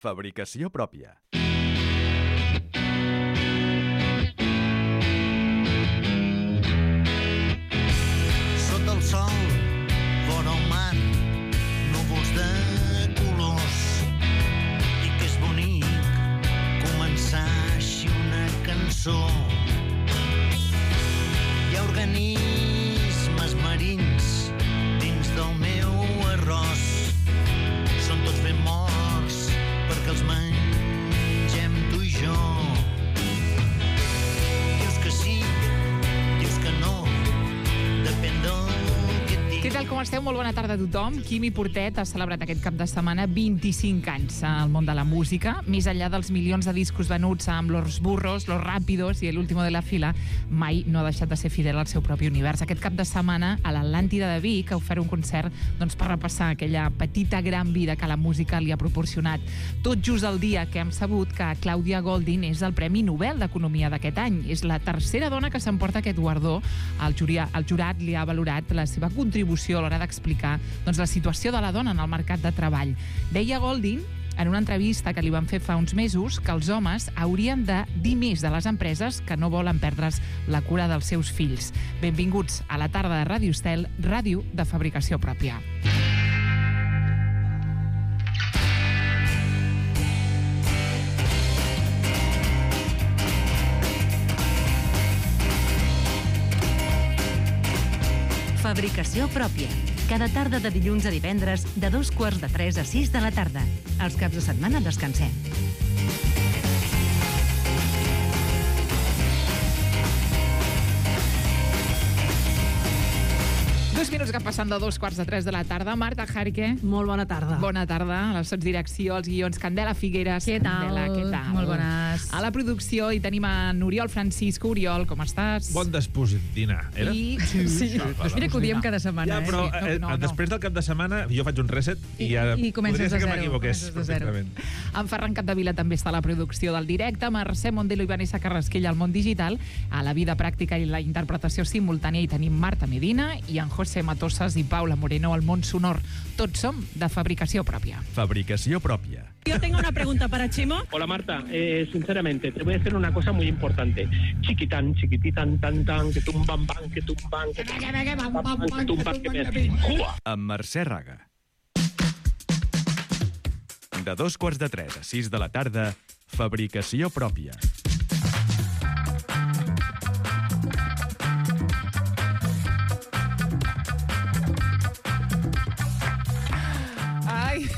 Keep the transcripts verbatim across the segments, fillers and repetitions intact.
Fabricació pròpia. Sota el sol, vora el mar, núvols de colors. I que és bonic començar així una cançó. Hi ha organismes marins dins del meu arròs. Són tots ben morts perquè els mengem tu i jo. Dius que sí, dius que no, depèn del que et dic. Què tal, com esteu? Molt bona tarda a tothom. Quimi Portet ha celebrat aquest cap de setmana vint-i-cinc anys al món de la música. Més enllà dels milions de discos venuts amb Los Burros, Los Rápidos i El Último de la Fila, mai no ha deixat de ser fidel al seu propi univers. Aquest cap de setmana a l'Atlàntida de Vic ha ofert un concert doncs, per repassar aquella petita gran vida que la música li ha proporcionat. Tot just el dia que hem sabut que Claudia Goldin és el Premi Nobel d'Economia d'aquest any. És la tercera dona que s'emporta aquest guardó. El jurat, el jurat li ha valorat la seva contribució a l'hora d'explicar doncs, la situació de la dona en el mercat de treball. Deia Goldin, en una entrevista que li van fer fa uns mesos, que els homes haurien de dir més de les empreses que no volen perdre's la cura dels seus fills. Benvinguts a la tarda de Ràdio Estel, ràdio de fabricació pròpia. Fabricació pròpia. Cada tarda de dilluns a divendres, de dos quarts de tres a sis de la tarda. Els caps de setmana descansem. Dos minuts que passen de dos quarts de tres de la tarda. Marta Jarque. Molt bona tarda. Bona tarda. A la sotsdirecció, els guions, Candela Figueres. Què tal? Candela, què tal? Molt bones. A la producció hi tenim a Oriol Francisco. Oriol, com estàs? Bon despositina, era? I... Sí, sí. Va, va, Mira que ho diem cada setmana. Ja, però Sí, no, eh, no, no. després del cap de setmana jo faig un reset i, I- ja i comences podria ser de que zero, m'equivoqués comences de zero. perfectament. En Ferran Capdevila també està a la producció del directe, Mercè Mondelo i Vanessa Carrasquella al món digital. A la vida pràctica i la interpretació simultània hi tenim Marta Medina i en José Matosas i Paula Moreno al món sonor. Tots som de fabricació pròpia. Fabricació pròpia. Yo tengo una pregunta para Chimo. Hola Marta, eh, sinceramente te voy a decir una cosa muy importante. Chiquitán, chiquititán, tan tan, que tumban ban, que tumban, que tumban, que tumban, que me... ¡Jua! Amb Mercè Raga. De dos quarts de tres a sis de la tarda, Fabricació pròpia. Ai!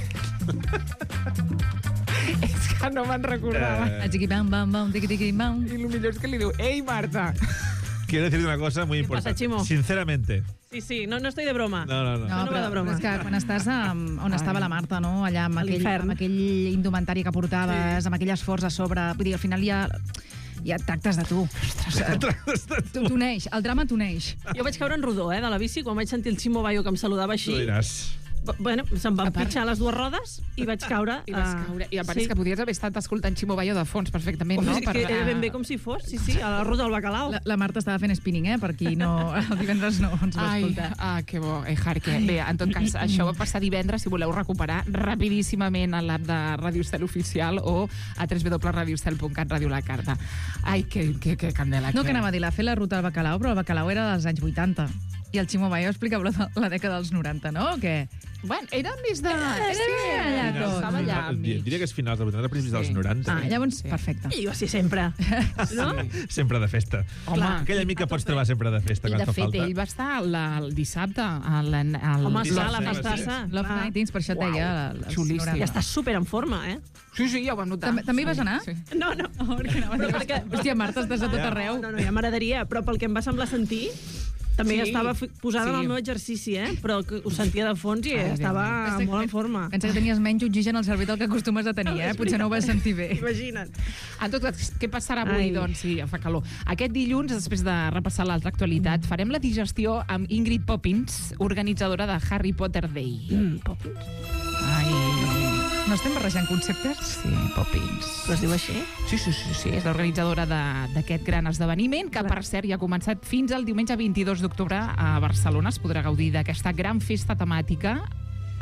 És que no me'n recordava. Eh, Chiqui bam bam bam, tiqui tiqui bam. I el millor és que li diu, ei, Marta! Quiero decir una cosa muy pasa, importante. Chimo? Sinceramente. Sí, sí, no, no estoy de broma. No, no, no. No, no va de broma. És que quan estàs um, on Ai. estava la Marta, no? Allà amb A aquell, l'infern. amb aquell indumentari que portaves, sí. amb aquell esforç a sobre... Vull dir, al final ja, ja et tractes de tu. Tu t'uneix, el drama t'uneix. Jo vaig caure en rodó, eh, de la bici, quan vaig sentir el Chimo Bayo que em saludava Tu així. diràs. B- Bueno, se'm van A part- pitjar les dues rodes i vaig caure. I vas ah, caure. I a part sí. és que podries haver estat escoltant Ximo Bayo de fons perfectament, no? És que era ben bé com si fos, sí, sí, a la ruta del bacalao. La, la Marta estava fent spinning, eh? Per qui no... El divendres no ens va Ai, escoltar. ah, que bo, eh, Jarque. Bé, en tot cas, això va passar divendres, si voleu recuperar rapidíssimament a l'app de Ràdio Estel Oficial o a w w w punt radio estel punt cat, Ràdio La Carta. Ai, que, que, que candela. No, que anava a dir, la fer la ruta del bacalao, però el bacalao era dels anys vuitanta. I el Ximo Bayo explicava la, la dècada dels noranta, no? O què? Bueno, era més de... Era allà tot. Estava allà Finals- mig. Diria que és finals dels vuitanta, principis dels Sí. noranta. Ah, llavors, Sí. perfecte. I jo així sempre. No? Sempre de festa. Home, Aquella amica pots trobar sempre de festa I quan de fa fet, falta. ell va estar la, el dissabte al, al Home, sí, clar, sí, la sí, pastassa. Love clar. Nightings, per això et deia... els Xulíssim. noranta. Ja estàs super en forma, eh? Sí, sí, ja ho vam notar. També- també hi vas Sí, anar? Sí. No, no. Oh, perquè anava a dir, Però perquè- hòstia, Marta, estàs a tot Ja. arreu. No, no, ja m'agradaria, però pel que em va semblar sentir, també Sí, ja estava fi- posada sí. en el meu exercici, eh? Però que ho sentia de fons i Ai, estava Déu meu. molt en forma. Pensa que tenies menys oxigen al cervell del que acostumes a tenir, eh? Potser no ho vas sentir bé. Imagina't. En tot cas, què passarà avui? Ai. Doncs sí, fa calor. Aquest dilluns, després de repassar l'altra actualitat, farem la digestió amb Ingrid Poppins, organitzadora de Harry Potter Day. Mm, Poppins. Ai, No estem barrejant conceptes? sí, Poppins. Però es diu així? Sí, sí, sí, sí, és l'organitzadora de- d'aquest gran esdeveniment, que per cert ja ha començat fins al diumenge vint-i-dos d'octubre a Barcelona. Es podrà gaudir d'aquesta gran festa temàtica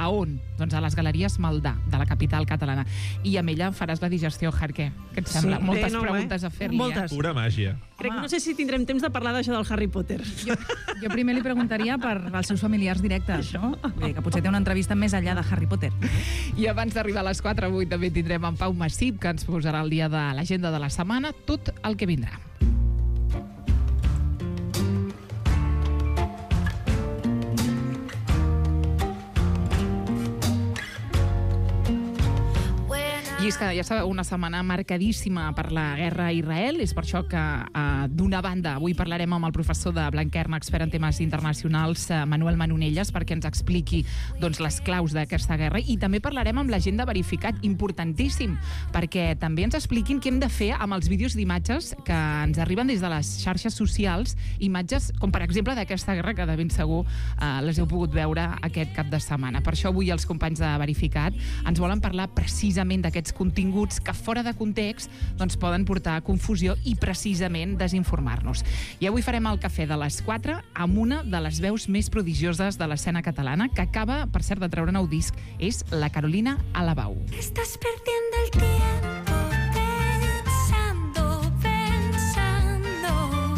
A on? Doncs a les Galeries Maldà, de la capital catalana. I amb ella faràs la digestió, Jarque. Què et sembla? Sí, Moltes bé, no, preguntes eh? a fer-li, Moltes. eh? Pura màgia. Crec, no sé si tindrem temps de parlar d'això del Harry Potter. Jo, jo primer li preguntaria per als seus familiars directes, no? Vull dir que potser té una entrevista més enllà de Harry Potter. I abans d'arribar a les quatre, avui també tindrem en Pau Massip, que ens posarà el dia de l'agenda de la setmana, tot el que vindrà. I és que, ja sabeu, una setmana marcadíssima per la guerra a Israel. És per això que, eh, d'una banda, avui parlarem amb el professor de Blanquerna, expert en temes internacionals, eh, Manuel Manonelles, perquè ens expliqui doncs, les claus d'aquesta guerra. I també parlarem amb la gent de Verificat, importantíssim, perquè també ens expliquin què hem de fer amb els vídeos d'imatges que ens arriben des de les xarxes socials, imatges com, per exemple, d'aquesta guerra, que de ben segur eh, les heu pogut veure aquest cap de setmana. Per això avui els companys de Verificat ens volen parlar precisament d'aquests continguts que fora de context doncs, poden portar a confusió i precisament desinformar-nos. I avui farem el cafè de les quatre amb una de les veus més prodigioses de l'escena catalana, que acaba, per cert, de treure nou disc. És la Carolina Alabau. Estás perdiendo el tiempo pensando, pensando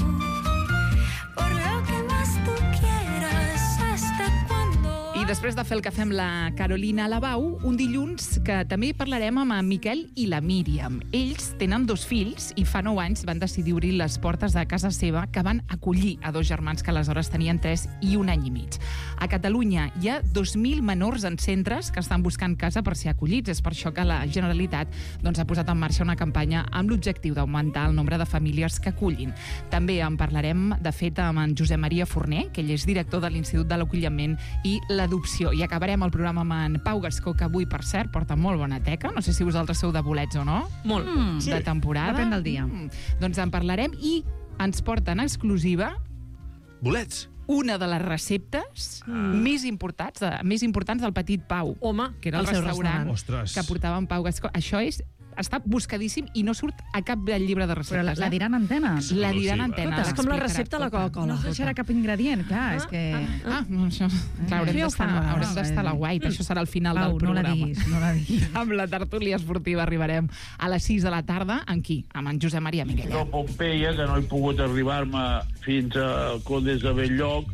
por lo que más tú quieras, hasta cuando... I després de fer el cafè amb la Carolina Alabau, un dilluns que també parlarem amb en Miquel i la Míriam. Ells tenen dos fills i fa nou anys van decidir obrir les portes de casa seva, que van acollir a dos germans que aleshores tenien tres i un any i mig. A Catalunya hi ha dos mil menors en centres que estan buscant casa per ser acollits. És per això que la Generalitat doncs, ha posat en marxa una campanya amb l'objectiu d'augmentar el nombre de famílies que acullin. També en parlarem, de fet, amb en Josep Maria Forner, que ell és director de l'Institut de l'Acolliment i l'Adopció. I acabarem el programa amb en Pau Gascó, que avui, per cert, porta molt bona teca. No sé si vosaltres sou de bolets o no. Molt. Mm, De temporada. Depèn del dia. Mm. Doncs en parlarem i ens porta en exclusiva Bolets. una de les receptes mm. més importants de, més importants del Petit Pau. Home, que era el, el seu restaurant, restaurant. Ostres. que portava en Pau Gascó. Això és, està buscadíssim i no surt a cap del llibre de receptes. Però la, la diran antena. La diran Exclusiva. antena. Tota, és com la l'explicarà recepta de la tota. Coca-Cola. No es deixarà cap ingredient, clar, és que... Ah, no, això... Clar, haurem Això ja ho d'estar fan a vegades, haurem d'estar a la guaita. Això serà el final Pau, del no la programa. diguis, no la diguis. Amb la tertúlia esportiva arribarem a les sis de la tarda. Amb qui? Amb en Josep Maria Minguella. Jo, Pompeia, que no he pogut arribar-me fins a Condes de Belllloc.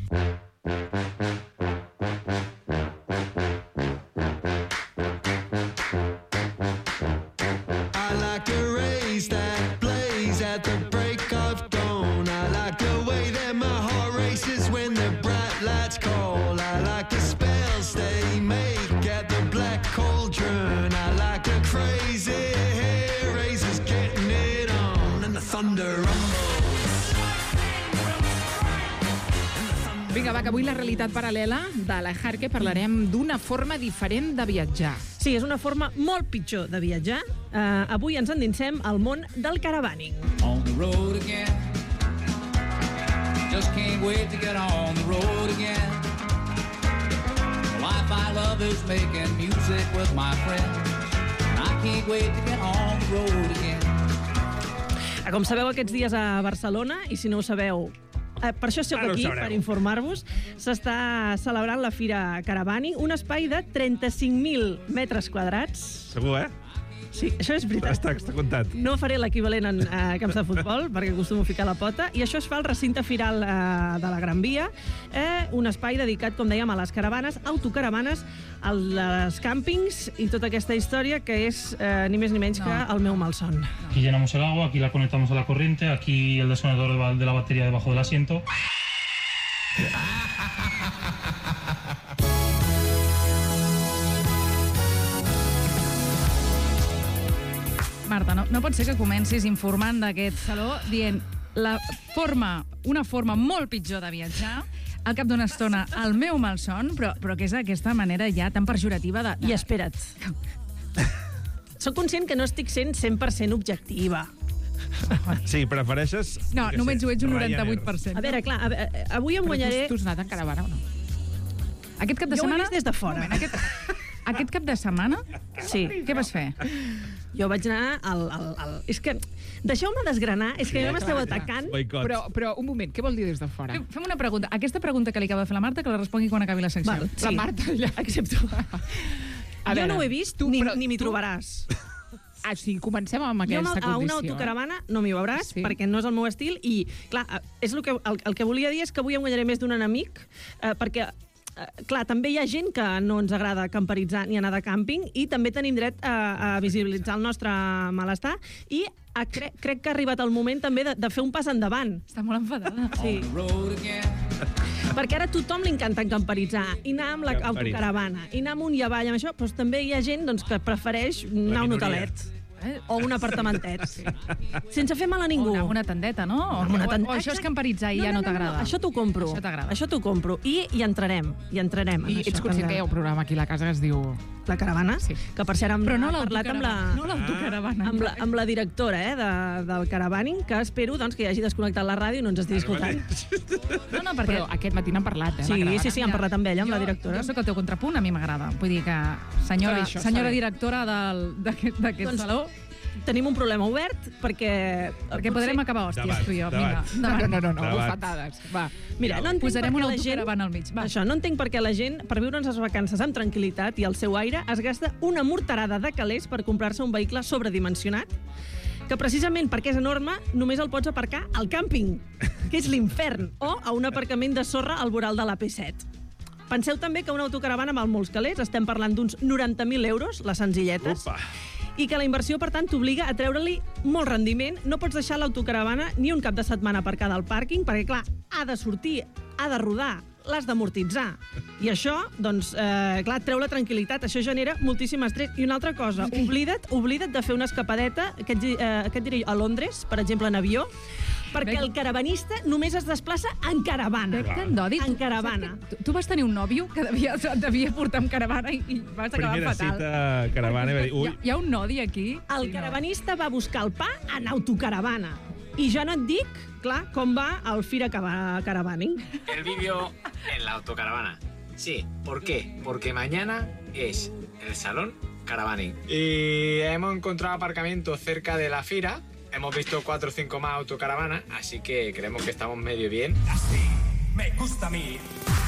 I like a race that plays at the break of dawn. I like the way that my heart races when the bright lights call. I like the spells they make at the black cauldron. I like the crazy hair raisers getting it on and the thunder rumbles. Vinga, va, que avui la realitat paral·lela de la Jarque parlarem d'una forma diferent de viatjar. Sí, és una forma molt pitjor de viatjar. Uh, avui ens endinsem al món del caravaning. On the road again. Just can't wait to get on the road again. The life I love is making music with my friends. I can't wait to get on the road again. Com sabeu, aquests dies a Barcelona, i si no ho sabeu, eh, per això soc Ara ho aquí, sabreu. per informar-vos, s'està celebrant la Fira Caravaning, un espai de trenta-cinc mil metres quadrats. Segur, eh? Sí, això és veritat. Està, està comptat. No faré l'equivalent en eh, camps de futbol, perquè acostumo a ficar la pota, i això es fa al recinte firal eh, de la Gran Via, eh, un espai dedicat, com dèiem, a les caravanes, autocaravanes, als càmpings i tota aquesta història que és eh, ni més ni menys no. que el meu malson. Aquí llenamos el agua, aquí la conectamos a la corriente, aquí el desconector de, de la batería debajo del asiento. Marta, no, no pot ser que comencis informant d'aquest saló dient la forma, una forma molt pitjor de viatjar, al cap d'una estona el meu malson, però, però que és aquesta manera ja tan pejorativa de... de... I espera't. Soc conscient que no estic sent cent per cent objectiva. Sí, prefereixes... No, jo què només sé, ho ets un Ryanair. noranta-vuit per cent. A veure, clar, a veure, avui em guanyaré... Però tu, tu has anat en caravana o no? Aquest cap de Jo ho he setmana... vist des de fora. Moment, aquest, aquest cap de setmana? Sí. Què vas fer? Jo vaig anar al... al, al... És que... Deixeu-me desgranar, és que ja m'esteu atacant. Però, però, un moment, què vol dir des de fora? Fem, fem una pregunta. Aquesta pregunta que li acaba de fer la Marta, que la respongui quan acabi la secció. Val, sí. La Marta ja... Accepto. A jo veure, no ho he vist, tu, ni, però ni m'hi tu- trobaràs. Ah, sí, comencem amb Jo aquesta amb el- a una condició. autocaravana no m'hi veuràs, Sí. perquè no és el meu estil, i, clar, és el que, el, el que volia dir és que avui em guanyaré més d'un enemic, eh, perquè eh, clar, també hi ha gent que no ens agrada camperitzar ni anar de càmping, i també tenim dret a, a visibilitzar el nostre malestar, i a, cre crec que ha arribat el moment també de, de fer un pas endavant. Està molt enfadada. Sí. Perquè ara a tothom li encanta camperitzar, i anar amb l'autocaravana, i anar amunt i avall amb això, però també hi ha gent doncs, que prefereix anar a un hotelet. Eh? O un apartamentet. Sí. Sense fer mal a ningú. O anar amb una tendeta, no? O, Amb una o, o això és camperitzar i ja no, t'agrada. Això t'ho compro. Això t'agrada. Això t'ho compro. I hi entrarem. Hi entrarem. en I això, ets conscient que hi ha un programa aquí a la casa que es diu... La caravana? Sí. Que per cert hem Però no parlat amb la, l'autocaravana. No l'autocaravana. amb la, amb la directora eh, de, del caravaning, que espero doncs, que hi hagi desconnectat la ràdio i no ens estigui escoltant. No, no, perquè... Però aquest matí n'han parlat, eh? Sí, la caravana. sí, sí, hem parlat amb ella, amb la directora. Jo sóc el teu contrapunt, a mi m'agrada. Vull dir que senyora, S'ha dit això, senyora s'ha dit. directora del- d'aquest d'aquest Doncs saló, tenim un problema obert, perquè... perquè podrem acabar hòsties, Debat, tu i jo. Vinga, debat. No, no, endavant. no, no, no, Debat. bufetades. Va. Mira, no entenc Posarem per què una la gent... autocaravana al mig. Va. Això, no entenc per què la gent, per viure unes vacances amb tranquil·litat i el seu aire, es gasta una morterada de calés per comprar-se un vehicle sobredimensionat, que precisament perquè és enorme, només el pots aparcar al càmping, que és l'infern, o a un aparcament de sorra al voral de la P set. Penseu també que una autocaravana amb molts calés, estem parlant d'uns noranta mil euros, les senzilletes, Opa. i que la inversió, per tant, t'obliga a treure-li molt rendiment. No pots deixar l'autocaravana ni un cap de setmana aparcada al pàrquing, perquè, clar, ha de sortir, ha de rodar, l'has d'amortitzar. I això, doncs, eh, clar, treu la tranquil·litat, això genera moltíssim estrès. I una altra cosa, oblida't, oblida't de fer una escapadeta, que et, eh, que et diré jo, a Londres, per exemple, en avió, perquè Bec- el caravanista només es desplaça en caravana. Bec tant d'odi. En Tu- caravana. saps que Tu, tu vas tenir un nòvio que devia, et devia portar amb caravana i, i vas acabar Primera fatal. cita caravana i va dir, Hi ui, ha, hi ha un odi aquí. El Sí, no. caravanista va buscar el pa en autocaravana. I ja no et dic, clar, com va el Fira Cava- Caravaning. El vídeo en la autocaravana. Sí, ¿por qué? Porque mañana es el Salón Caravaning. Y hemos encontrado aparcamientos cerca de la Fira. Hemos visto cuatro o cinco más autocaravanas, así que creemos que estamos medio bien. Así me gusta a mí.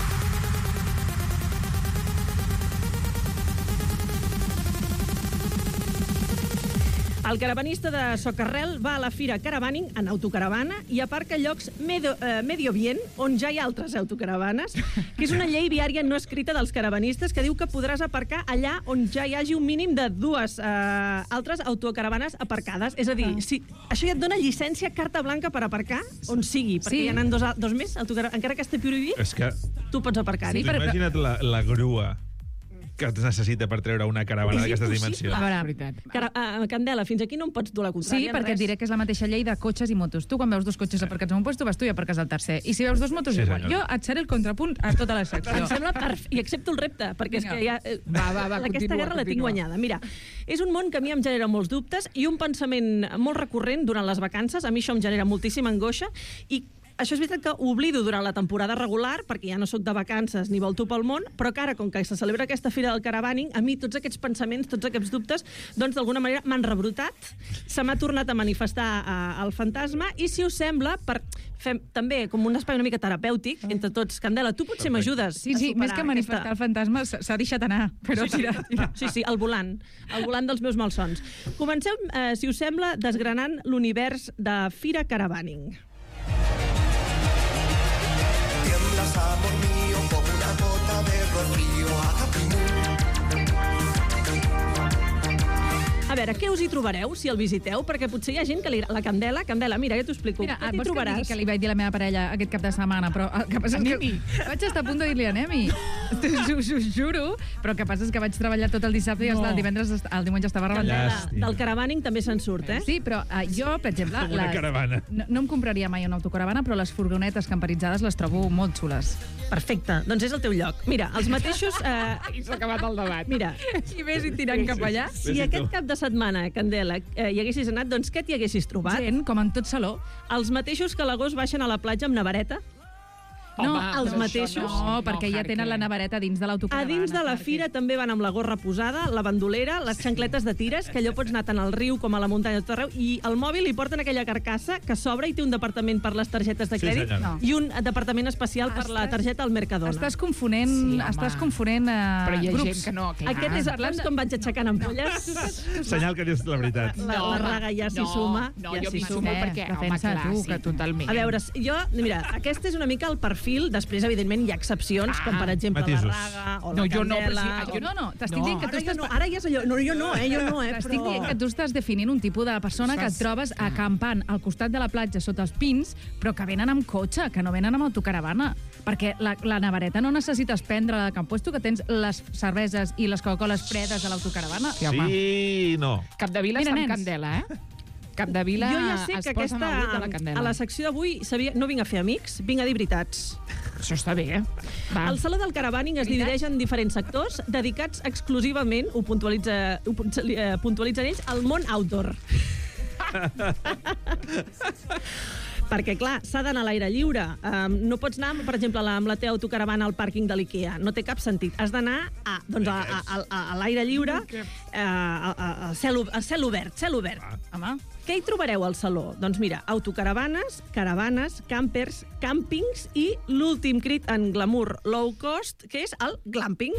El caravanista de Socarrel va a la Fira Caravaning en autocaravana i aparca llocs medio, eh, medio bien, on ja hi ha altres autocaravanes, que és una llei viària no escrita dels caravanistes que diu que podràs aparcar allà on ja hi hagi un mínim de dues eh, altres autocaravanes aparcades. És a dir, si, això ja et dona llicència, carta blanca per aparcar on sigui, perquè Sí. hi ha dos, al- dos més, autocara- encara que estigui prohibit, és que... tu pots aparcar-hi. Sí, imagina't la, la grua que es necessita per treure una caravana És d'aquestes impossible. dimensions. A veure, Cara, uh, Candela, fins aquí no em pots dur la sí, contrària en perquè et res. diré que és la mateixa llei de cotxes i motos. Tu, quan veus dos cotxes aparcats en un lloc, tu vas tu i aparques al tercer. I si veus dos motos, Sí, igual. senyor. Jo et seré el contrapunt a tota la secció. Em sembla perf... I accepto el repte, perquè és Vinga. que ja... eh, Va, va, va, Aquesta continua, guerra la tinc continua. guanyada. Mira, és un món que a mi em genera molts dubtes i un pensament molt recurrent durant les vacances. A mi això em genera moltíssima angoixa i això és veritat que ho oblido durant la temporada regular, perquè ja no sóc de vacances ni volto pel món, però que ara, com que se celebra aquesta Fira del Caravaning, a mi tots aquests pensaments, tots aquests dubtes, doncs d'alguna manera m'han rebrotat, se m'ha tornat a manifestar eh, el fantasma, i si us sembla, per fem també com un espai una mica terapèutic entre tots. Candela, tu potser m'ajudes Sí, a sí, superar més que manifestar aquesta... el fantasma, s- s'ha deixat anar. Però Sí, sí. tira, tira. Sí, sí, al volant. Al volant dels meus malsons. Comencem, eh, si us sembla, desgranant l'univers de Fira Caravaning. Tiemblas, amor mío, como una gota de rocío. A veure, què us hi trobareu si el visiteu? Perquè potser hi ha gent que li agrada. La Candela, Candela, mira, ja t'ho explico. Mira, Què et t'hi vols que, trobaràs? digui que li vaig dir a la meva parella aquest cap de setmana, però el que passa és que vaig estar a punt de dir-li anem-hi. Us ho juro, però el que passa és que vaig treballar tot el dissabte i No. no. el divendres, est- el diumenge estava Candela, rebentat. del Caravaning també se'n surt, eh? Sí, però uh, jo, per exemple... Com una caravana. No, no em compraria mai una autocaravana, però les furgonetes camperitzades les trobo molt xules. Perfecte, doncs és el teu lloc. Mira, els mateixos... Eh, I s'ha acabat el debat. mira, I ves i tirant cap allà. si aquest cap de setmana, Candela, eh, hi haguessis anat, doncs què t'hi haguessis trobat? Gent, com en tot saló. Els mateixos que a l'agost baixen a la platja amb nevareta? No, Home, els però mateixos. això No, perquè ja Harque. tenen la navareta dins de A l'autocaravana. dins de la Harque. fira també van amb la gorra posada, la bandolera, les xancletes de tires, que allò pots anar tant al riu com a la muntanya de tot arreu, i al mòbil hi porten aquella carcassa que s'obre i té un departament per les targetes de Sí, crèdit senyora. No. i un departament especial per la Estàs- targeta al Mercadona. Estàs confonent, Sí, home. estàs confonent uh, Però hi ha grups. gent que no, clar. Aquest és, saps com vaig aixecant ampolles? Senyal que dius la veritat. La, la raga ja s'hi suma. No, ja jo s'hi m'hi suma. sumo perquè, home, defensa clar, tu, sí, que totalment. A veure, jo, mira, aquest és una mica el perfil, després, evidentment, hi ha excepcions, com per exemple Matisos. la raga o No, la jo no, però candela. sí, o- No, no, t'estic No, dient que tu Ara ja estàs... no, ara ja és allò... No, jo no, eh, jo no, eh, T'estic però... dient que tu estàs definint un tipus de persona que et trobes acampant al costat de la platja sota els pins, però que venen amb cotxe, que no venen amb autocaravana. Perquè la, la navareta no necessites prendre-la de campuesto, que tens les cerveses i les Coca-Coles fredes a l'autocaravana. Sí, home. Sí, no. Capdevila Mira, està amb nens. candela, eh? Capdevila Jo ja sé es que posa aquesta, amb de la candela. a la secció d'avui sabia, no vinc a fer amics, vinc a dir veritats. Això està bé, eh? Va. El Saló del Caravaning es divideix en diferents sectors dedicats exclusivament, ho, puntualitza, ho puntuali- eh, puntualitzen ells, al món outdoor. Perquè, clar, s'ha d'anar a l'aire lliure. Um, no pots anar, per exemple, amb la teva autocaravana al pàrquing de l'IKEA. No té cap sentit. Has d'anar a, doncs, a, a, a, a, a l'aire lliure, a, a, a, a, cel, a cel obert, cel obert. Home, Què hi trobareu al saló? Doncs mira, autocaravanes, caravanes, campers, càmpings i l'últim crit en glamour low cost, que és el glamping.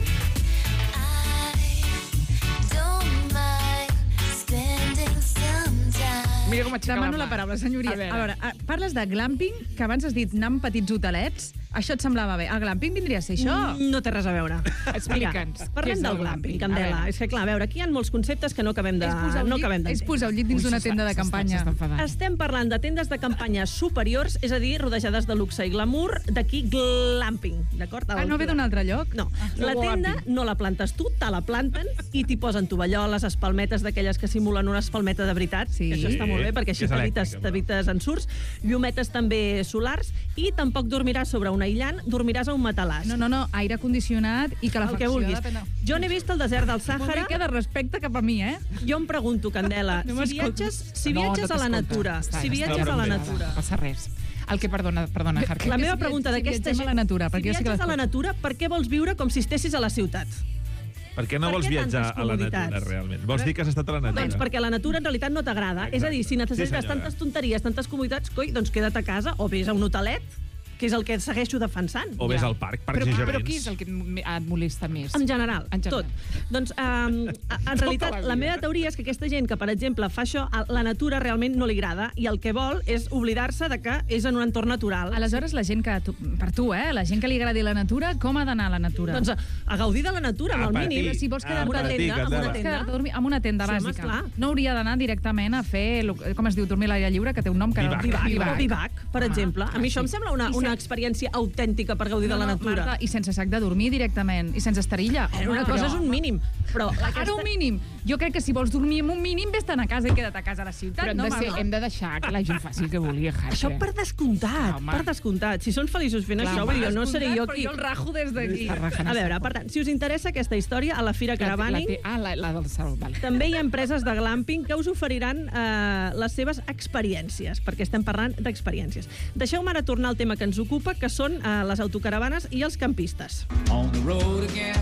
Mira com aixeca demano la la mà. paraula, senyoria. A veure. A veure, a, parles de glamping, que abans has dit anar amb petits hotelets. Això et semblava bé. El glamping vindria a ser això? No té res a veure. Explica'ns. Mira, Què parlem és del el glamping, glamping? Candela. A veure. És que, clar, a veure, aquí hi ha molts conceptes que no acabem de... És posar un no llit- acabem és posar un llit dins Ui, d'una s'està- tenda de s'està- campanya. s'està enfadant. Estem parlant de tendes de campanya superiors, és a dir, rodejades de luxe i glamour, d'aquí glamping, d'acord? Ah, no ve d'un altre lloc? No. La no tenda glamping. no la plantes tu, te la planten i t'hi posen tovalloles, espalmetes d'aquelles que simulen una espalmeta de veritat, Sí. que això està molt bé, perquè així Que és t'evites elèctrica, però. t'evites ensurts, llumetes també solars, i tampoc dormiràs sobre un aïllant, dormiràs a un matalàs. No, no, no, aire condicionat i El calefacció. que vulguis. depèn de- Jo n'he vist el desert del Una Sàhara. mica de respecte cap a mi, eh? Jo em pregunto, Candela, No si m'escoltes. viatges, si No, viatges no a la t'escolta. natura, Està, si està viatges a la bé. natura, No passa res. El que, perdona, perdona, Harque. la que meva si pregunta vi- si d'aquesta viatgem a la natura, si perquè jo sí que viatges a la l'escolto. natura, per què vols viure com si estessis a la ciutat? Per què no Per vols què viatjar tantes a la comoditats? natura, realment? Vols dir que has estat a la natura? Doncs perquè la natura en realitat no t'agrada. És a dir, si necessites Sí, senyora. tantes tonteries, tantes comoditats, coi, doncs queda't a casa o vés a un hotelet, que és el que segueixo defensant. O vés al parc, parcs però, i jardins. Però qui és el que et molesta més? En general, En general. tot. Doncs, um, en realitat, la la vida. meva teoria és que aquesta gent que, per exemple, fa això, a la natura realment no li agrada i el que vol és oblidar-se de que és en un entorn natural. Aleshores, la gent que... Tu, per tu, eh? La gent que li agradi la natura, com ha d'anar a la natura? Doncs a, a gaudir de la natura, amb Ah, el per mínim. ti. si vols Ah, quedar-te amb una per ti, tenda, amb una Candela. tenda. quedar-te a dormir amb una tenda Sí, home, bàsica. esclar. No hauria d'anar directament a fer, lo- com es diu, dormir a l'aire lliure, que té un nom que... Bivac. Bivac, Bivac. bivac, per exemple. A mi això sí. em sembla una, I una se- experiència autèntica per gaudir de la natura. Marta, i sense sac de dormir directament, i sense esterilla. Era una cosa és un mínim, però Ara un mínim. Jo crec que si vols dormir amb un mínim, vés-te'n a casa i queda't a casa a la ciutat. Però hem, no, de ser, Marta? hem de deixar que la gent faci el que vulgui, Harque. això per descomptat, Home. per descomptat. Si són feliços fent Clar, això, vull dir, jo no seré jo Però qui... jo el rajo des d'aquí. Està rajant A veure, el per tant, si us interessa aquesta història, a la Fira La té- la Caravaning té- Ah, la, la del saló, vale. també hi ha empreses de glamping que us oferiran eh, les seves experiències, perquè estem parlant d'experiències. Deixeu-me ara tornar al tema que ens ocupa, que són eh, les autocaravanes i els campistes. On the road again.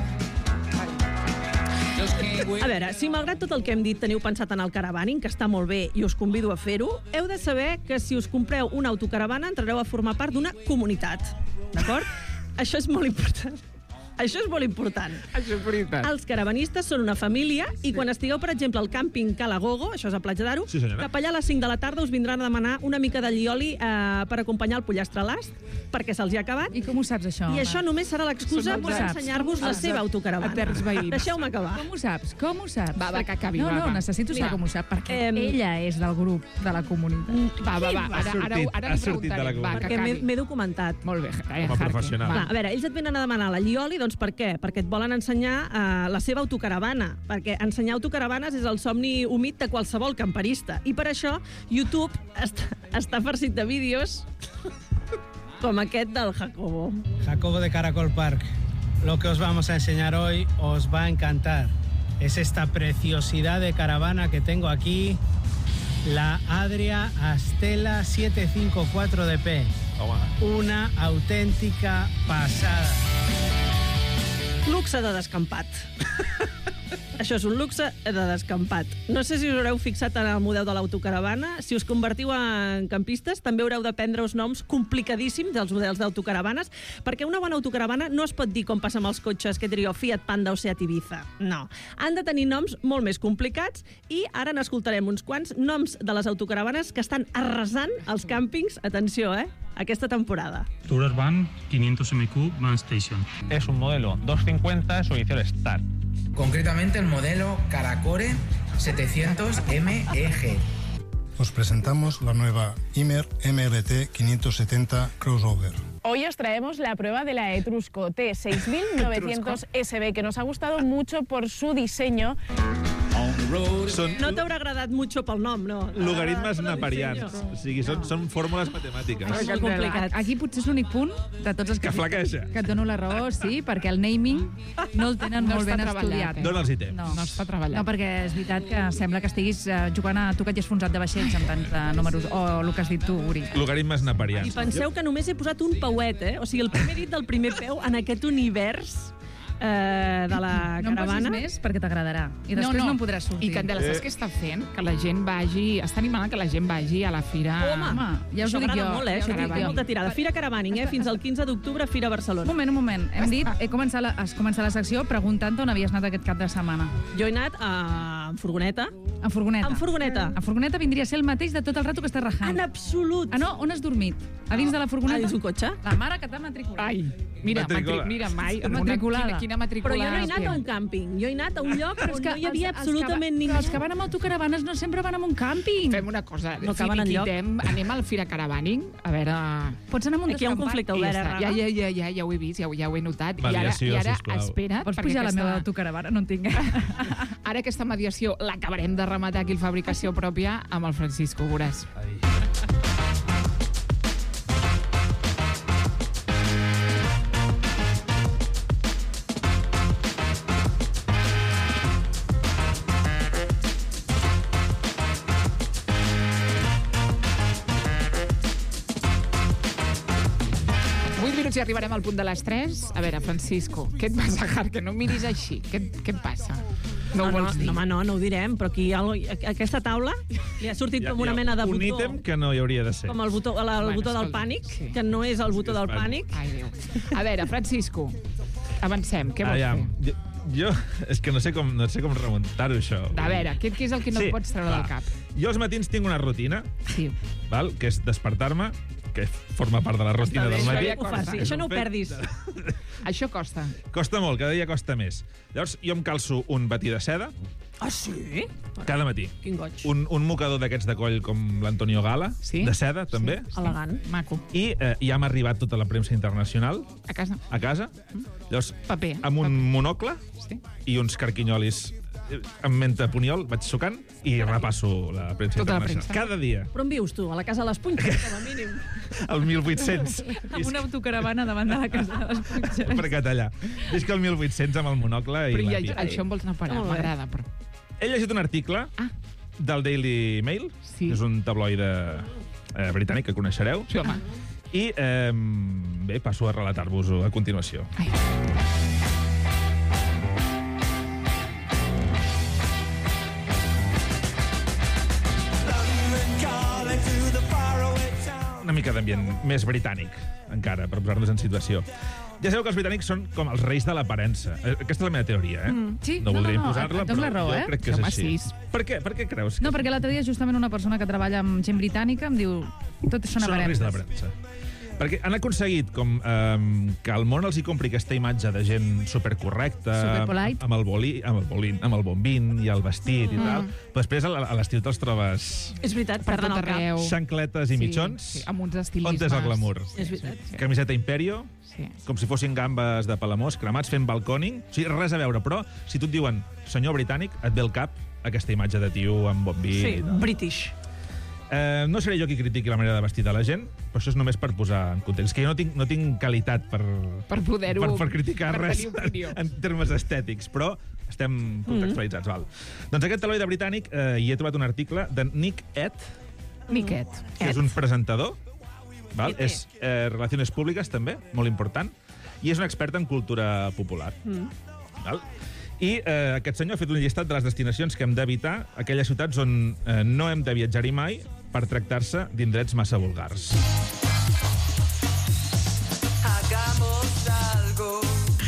Just can't wait. A veure, si malgrat tot el que hem dit teniu pensat en el caravaning, que està molt bé i us convido a fer-ho, heu de saber que si us compreu una autocaravana entrareu a formar part d'una comunitat, d'acord? Això és molt important. Això és molt important. Això és veritat. Els caravanistes són una família i quan estigueu, per exemple, al càmping Calagogo, això és a Platja d'Aro, Sí, senyora. cap allà a les cinc de la tarda us vindran a demanar una mica de llioli eh, per acompanyar el pollastre a l'ast, perquè se'ls hi ha acabat. I com ho saps, això? I això només serà l'excusa Com ho per saps? ensenyar-vos la Els seva autocaravana. eterns veïns. Deixeu-me acabar. Com ho saps? Com ho saps? Va, va, que acabi, No, va, no, va. necessito saber Mira. com ho sap, perquè Em, ella és del grup de la comunitat. Va, va, va. Ara, ara, ara, ara Ha li sortit de la preguntarem. Va, que Perquè m'he acabi. m'he documentat. Molt bé, eh, Com a Harque. professional. Va. Clar, a veure, ells et venen a demanar la llioli, doncs per què? Perquè et volen ensenyar eh, la seva autocaravana, perquè ensenyar autocaravanes és el somni humit de qualsevol camperista. I per això YouTube està, està farcit de vídeos com aquest del Jacobo. Jacobo de Caracol Park. Lo que os vamos a enseñar hoy os va a encantar. Es esta preciosidad de caravana que tengo aquí, la Adria Astela setecientos cincuenta y cuatro D P. Home. Una autèntica passada. Luxe de descampat. Això és un luxe de descampat. No sé si us haureu fixat en el model de l'autocaravana. Si us convertiu en campistes, també haureu de prendre els noms complicadíssims dels models d'autocaravanes, perquè una bona autocaravana no es pot dir com passa amb els cotxes, que diria Fiat Panda o Seat Ibiza. No. Han de tenir noms molt més complicats i ara n'escoltarem uns quants noms de les autocaravanes que estan arrasant els càmpings. Atenció, eh? Aquesta temporada. Tourer Van quinientos M Q Van Station. Es un modelo doscientos cincuenta su edición Start. Concretamente el modelo Caracore setecientos M E G. Os presentamos la nueva Imer M R T quinientos setenta Crossover. Hoy os traemos la prueba de la Etrusco T seis mil novecientos S B, que nos ha gustado mucho por su diseño. Són No t'haurà agradat mucho pel nom, no? logaritmes Ah, naparians. O sigui, són, són fórmules matemàtiques. És complicat. Aquí potser és l'únic punt de tots els que... Que flaqueja. Que et dono la raó, sí, perquè el naming no el tenen No molt està ben treballat, estudiat. eh? Dóna'ls-hi temps. No. No està treballat. No, perquè és veritat que sembla que estiguis eh, jugant a tocat i esfonsat de vaixells amb tants eh, números, o el que has dit tu, Uri. Logaritmes naparians. I penseu que només he posat un pauet, eh? O sigui, el primer dit del primer peu en aquest univers eh, de la No em caravana. posis més perquè t'agradarà. I després no, en podràs sortir. I Candela, saps Eh. què està fent? Que la gent vagi... Està animant que la gent vagi a la fira... Home, Home, ja us això ho dic m'agrada jo. molt, eh? Ja us Això ho dic té jo. molta tirada. Fira Caravaning, eh? Fins al quinze d'octubre, Fira Barcelona. Un moment, un moment. Hem dit, he començat la, has començat la secció preguntant on havies anat aquest cap de setmana. Jo he anat a... en furgoneta. En furgoneta. En furgoneta. En furgoneta vindria a ser el mateix de tot el rato que estàs rajant. En absolut. Ah, no? On has dormit? A dins de la furgoneta? A dins un cotxe. La mare que t'ha matriculat. Ai, mira, Matriculada. matri... mira, mai... amb una- Matriculada. Quina, quina Però matriculada. jo no he anat a un càmping. Jo he anat a un lloc on no hi havia absolutament ningú. Però els que van amb autocaravanes no sempre van amb un càmping. Fem una cosa, No acaben enlloc. finiquitem, anem al Fira Caravaning, a veure... Pots anar amb un Aquí hi ha un descampat? conflicte obert, Ja, eh, està. ja, Raga? ja, ja, ja, ja ho he vist, ja, ho- ja ho he notat. Mediació, I ara, i ara sisplau. espera't. Pots perquè pujar a la aquesta- meva autocaravana? No en tinc. Ara aquesta mediació l'acabarem de rematar aquí al Fabricació Pròpia amb el Francisco Guràs. vuit minuts i arribarem al punt de les tres. A veure, Francisco, què et passa, Jar? Que no em miris així. Què, et- què et passa? No ho vols dir? No, home, no, no ho direm, però aquí hi ha, a aquesta taula li ha sortit com una mena de un botó. ítem que no hi hauria de ser. Com el botó, la, el Bueno, botó del escolta, pànic, sí. que no és el botó del pànic. Ai, Déu. A veure, Francisco, avancem. Què vols Aviam, fer? jo, jo és que no sé com, no sé com remuntar-ho, això. A veure, què, què és el que no Sí, et pots treure va. del cap? Jo als matins tinc una rutina, Sí. val? Que és despertar-me, que forma part de la rutina Està bé, del això matí. ja ho faci, És això no un ho fet perdis. de- Això costa. Costa molt, cada dia costa més. Llavors, jo em calço un batí de seda Ah, sí? cada matí. Quin goig. Un, un mocador d'aquests de coll com l'Antonio Gala, Sí? de seda, també. Elegant. Maco. I eh, ja m'ha arribat tota la premsa internacional A casa. a casa. Llavors, Paper. amb un monocle Sí. i uns carquinyolis eh, amb menta puniol, vaig sucant i repasso la premsa Tota la internacional. premsa. Cada dia, Però on vius tu? A la casa de les punxes, com a mínim. al mil vuit-cents. Amb una autocaravana davant de la casa de les punxes. Per allà. Visc al mil vuit-cents amb el monocle i Però la ja, pia. això em vols anar a parar, Molt bé. m'agrada, però... He llegit un article Ah. del Daily Mail, Sí. que és un tabloide eh, britànic que coneixereu, Sí, home. i eh, bé, passo a relatar-vos-ho a continuació. Ai. Una mica d'ambient més britànic, encara, per posar-nos en situació. Ja sabeu que els britànics són com els reis de l'aparença. Eh, Aquesta és la meva teoria, eh? Mm, sí, no no, voldria no, no, imposar-la, et dono però la raó, jo eh? crec que és Home, així. sí. Per què? Per què creus? que No, perquè l'altre dia justament una persona que treballa amb gent britànica em diu tot són són els reis de la aparences. premsa? Perquè han aconseguit com, um, que el món els hi compri aquesta imatge de gent supercorrecta, Superpolite. amb el bolí, amb el bolín, amb el bombín i el vestit i Mm. tal, però després a l- a l'estiu te'ls trobes És veritat, Per perden tot el cap. arreu. xancletes i Sí, mitjons. sí, amb uns On estilismes. és el glamour? És veritat. Camiseta Imperio, Sí. com si fossin gambes de Palamós, cremats fent balcòning. O sigui, res a veure, però si tu et diuen senyor britànic, et ve al cap aquesta imatge de tio amb bombín. Sí, i tal. British. Eh, no seré jo qui critiqui la manera de vestir de la gent, però això és només per posar en context. Que jo no tinc, no tinc qualitat per, Per poder-ho... per, per criticar per res tenir opinió. en, en termes estètics, però estem contextualitzats, val. Doncs aquest tabloide britànic eh, hi he trobat un article de Nick Ed, Niquet. que és un presentador Val? És eh, relacions públiques, també, molt important, i és un expert en cultura popular. Mm. Val? I eh, aquest senyor ha fet un llistat de les destinacions que hem d'evitar, aquelles ciutats on eh, no hem de viatjar-hi mai per tractar-se d'indrets massa vulgars. Hagamos algo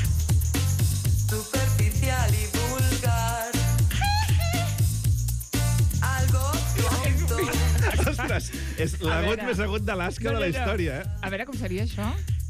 superficial y vulgar. Algo tonto. Ostres, és A l'agut veure. més agut d'Alaska de la història, eh? A veure com seria això.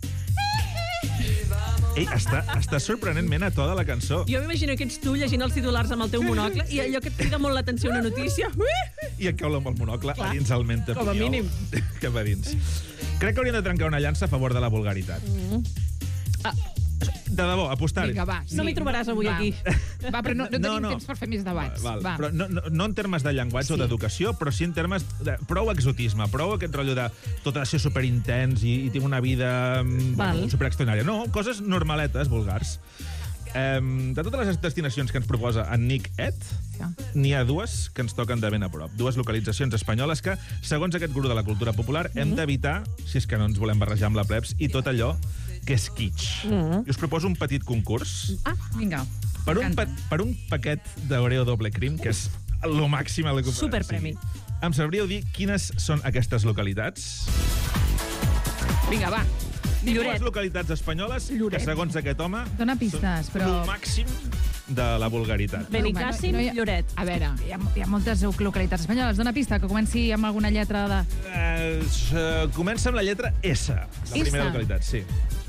Ei, està, està sorprenentment a to de la cançó. Jo m'imagino que ets tu llegint els titulars amb el teu monocle i allò que et crida molt l'atenció una notícia. I et cau amb el monocle Clar. a dins el menta Com a mínim. Cap a dins. Crec que hauríem de trencar una llança a favor de la vulgaritat. Mm. Ah, de debò, apostar-hi. Vinga, va. Sí. No m'hi trobaràs avui Va. aquí. Va, però no, no tenim No, no. temps per fer més debats. Val, Va. però no, no, no en termes de llenguatge o d'educació, però sí en termes de prou exotisme, prou aquest rotllo de tot ha de ser superintens i, i tinc una vida mm, bueno, superextraordinària. No, coses normaletes, vulgars. Um, de totes les destinacions que ens proposa en Nick Ed, n'hi ha dues que ens toquen de ben a prop. Dues localitzacions espanyoles que, segons aquest gurú de la cultura popular, hem d'evitar, si és que no ens volem barrejar amb la plebs, i tot allò que és kitsch. Mm. I us proposo un petit concurs. Ah, vinga. Per un, pa per un paquet d'Oreo doble cream, que és lo màxim a la compra. Superpremi. Sí. Em sabríeu dir quines són aquestes localitats? Vinga, va. Dues localitats espanyoles que, segons aquest home, Dona pistes, són però... el màxim de la vulgaritat. Benicàssim, No, no hi ha- Lloret. A veure. Hi ha, hi ha moltes localitats espanyoles. Dona pista, que comenci amb alguna lletra de... Eh, s- comença amb la lletra S, la primera S. localitat, sí.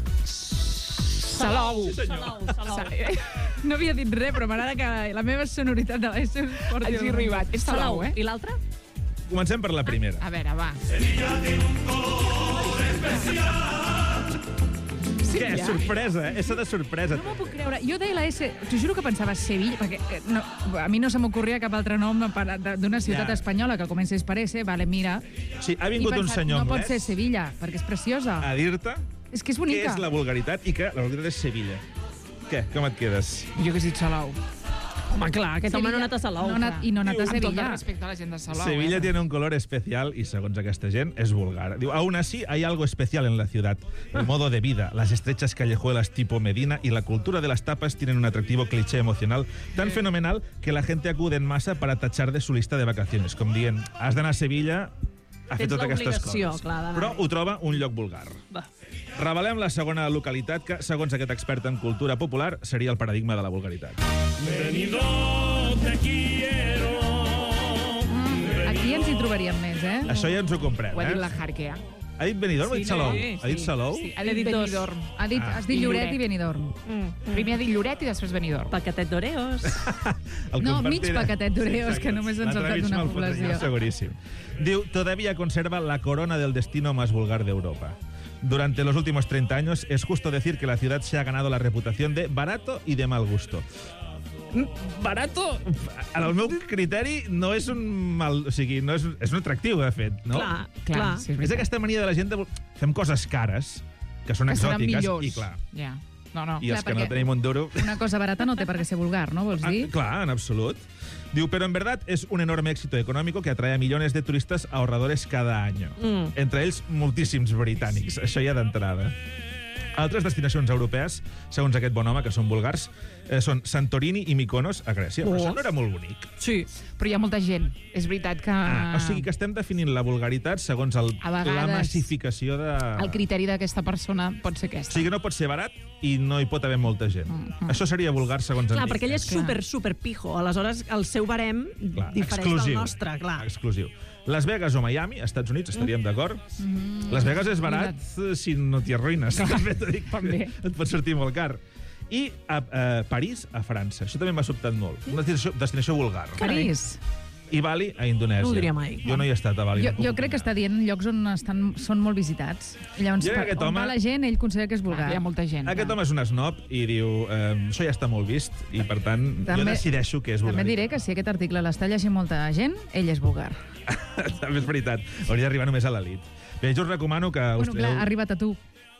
Salou. Sí, senyor. No havia dit res, però m'agrada que la meva sonoritat de l'S porti... Hagi arribat. És Salou, eh? I l'altra? Comencem per la primera. A veure, va. Què? Sorpresa, eh? S de sorpresa. No m'ho puc creure. Jo deia la S, t'ho juro que pensava Sevilla, perquè eh, no, a mi no se m'ocorria cap altre nom per- de- d'una ciutat Ja. espanyola que comencés per S, vale, mira. Sí, ha I vingut he un pensat, senyor no pot anglès ser Sevilla, perquè és preciosa. a dir-te És que és què bonica. és la vulgaritat i que la vulgaritat és Sevilla. Què? Com et quedes? Jo que he dit Salou. Home, clar, aquest home no ha anat a Salou. No ha anat, I no ha anat a Amb tot el Sevilla. respecte a la gent de Salou. Sevilla eh? tiene un color especial y, según aquesta gent, es vulgar. Diu, aún así, hay algo especial en la ciudad. El modo de vida, las estrechas callejuelas tipo Medina y la cultura de las tapas tienen un atractivo cliché emocional tan fenomenal que la gente acude en masa para tachar de su lista de vacaciones. Com dient, has d'anar a Sevilla a fer Tens totes aquestes l'obligació, coses. clar, d'anar. Però ho troba un lloc vulgar. Va. Revelem la segona localitat que, segons aquest expert en cultura popular, seria el paradigma de la vulgaritat. Mm, aquí ens hi trobaríem més, eh? Això ja ens ho comprem, Ho ha dit eh? la Jarquea. Ha dit Benidorm o ha dit Salou? sí, Ha dit sí. Salou? Sí, ha dit Benidorm. Ha dit, Ah. has dit I Lloret Lloret. i Benidorm. Mm. Primer ha dit Lloret i després Benidorm. Paquetet d'oreos. El No, compartiré. mig paquetet d'oreos, que només han L'altre saltat mig una me'l fotré població. jo, Seguríssim. Diu, todavía conserva la corona del destino más vulgar de Europa. Durante los últimos treinta años es justo decir que la ciudad se ha ganado la reputación de barato y de mal gusto. Mm, Barato, en el meu criteri, no és un mal... O sigui, no és, és un atractiu, de fet, no? Clar, clar. sí, És aquesta mania de la gent de... vol- Fem coses cares, que són Que seran exòtiques, millors. i clar, Ja. No, no. i els Clar, que no perquè- tenim un duro... Una cosa barata no té per què ser vulgar, no? Vols dir? Ah, clar, en absolut. Diu, pero en verdad es un enorme éxito económico que atrae a millones de turistas ahorradores cada año. Mm. Entre ells, moltíssims britànics. Això ja d'entrada. Altres destinacions europees, segons aquest bon home, que són vulgars, eh, són Santorini i Mykonos, a Grècia. Però Oh. això no era molt bonic. Sí. Però hi ha molta gent. És veritat que... Ah, o sigui que estem definint la vulgaritat segons el, A vegades, la massificació de... el criteri d'aquesta persona pot ser O aquesta. sigui que no pot ser barat i no hi pot haver molta gent. Mhm. Això seria vulgar segons Clar, en perquè ell és Clar. super, super pijo. Aleshores, el seu barem Clar, difereix exclusiu. del nostre, clar. Exclusiu. Las Vegas o Miami, Estats Units, estaríem d'acord? Mm. Las Vegas és barat eh, si no t'hi arruïnes. També t'ho dic, també. et pot sortir molt car. I a, a París, a França. Això també m'ha sobtat molt. Una destinació, destinació vulgar. París. I Bali, a Indonèsia. No ho diria mai. Jo no hi he estat a Bali. Jo, no puc jo crec que està dient llocs on estan, són molt visitats. Llavors, Jo crec per, que aquest on home- va la gent, ell considera que és vulgar. Hi ha molta gent. Aquest home és un snob i diu eh, això ja està molt vist i, per tant, jo També- decideixo que és vulgar. També diré que si aquest article l'està llegint molta gent, ell és vulgar. També és veritat. Hauria d'arribar només a l'elit. Bé, jo us recomano que us Bueno, clar, traieu... ha arribat a tu.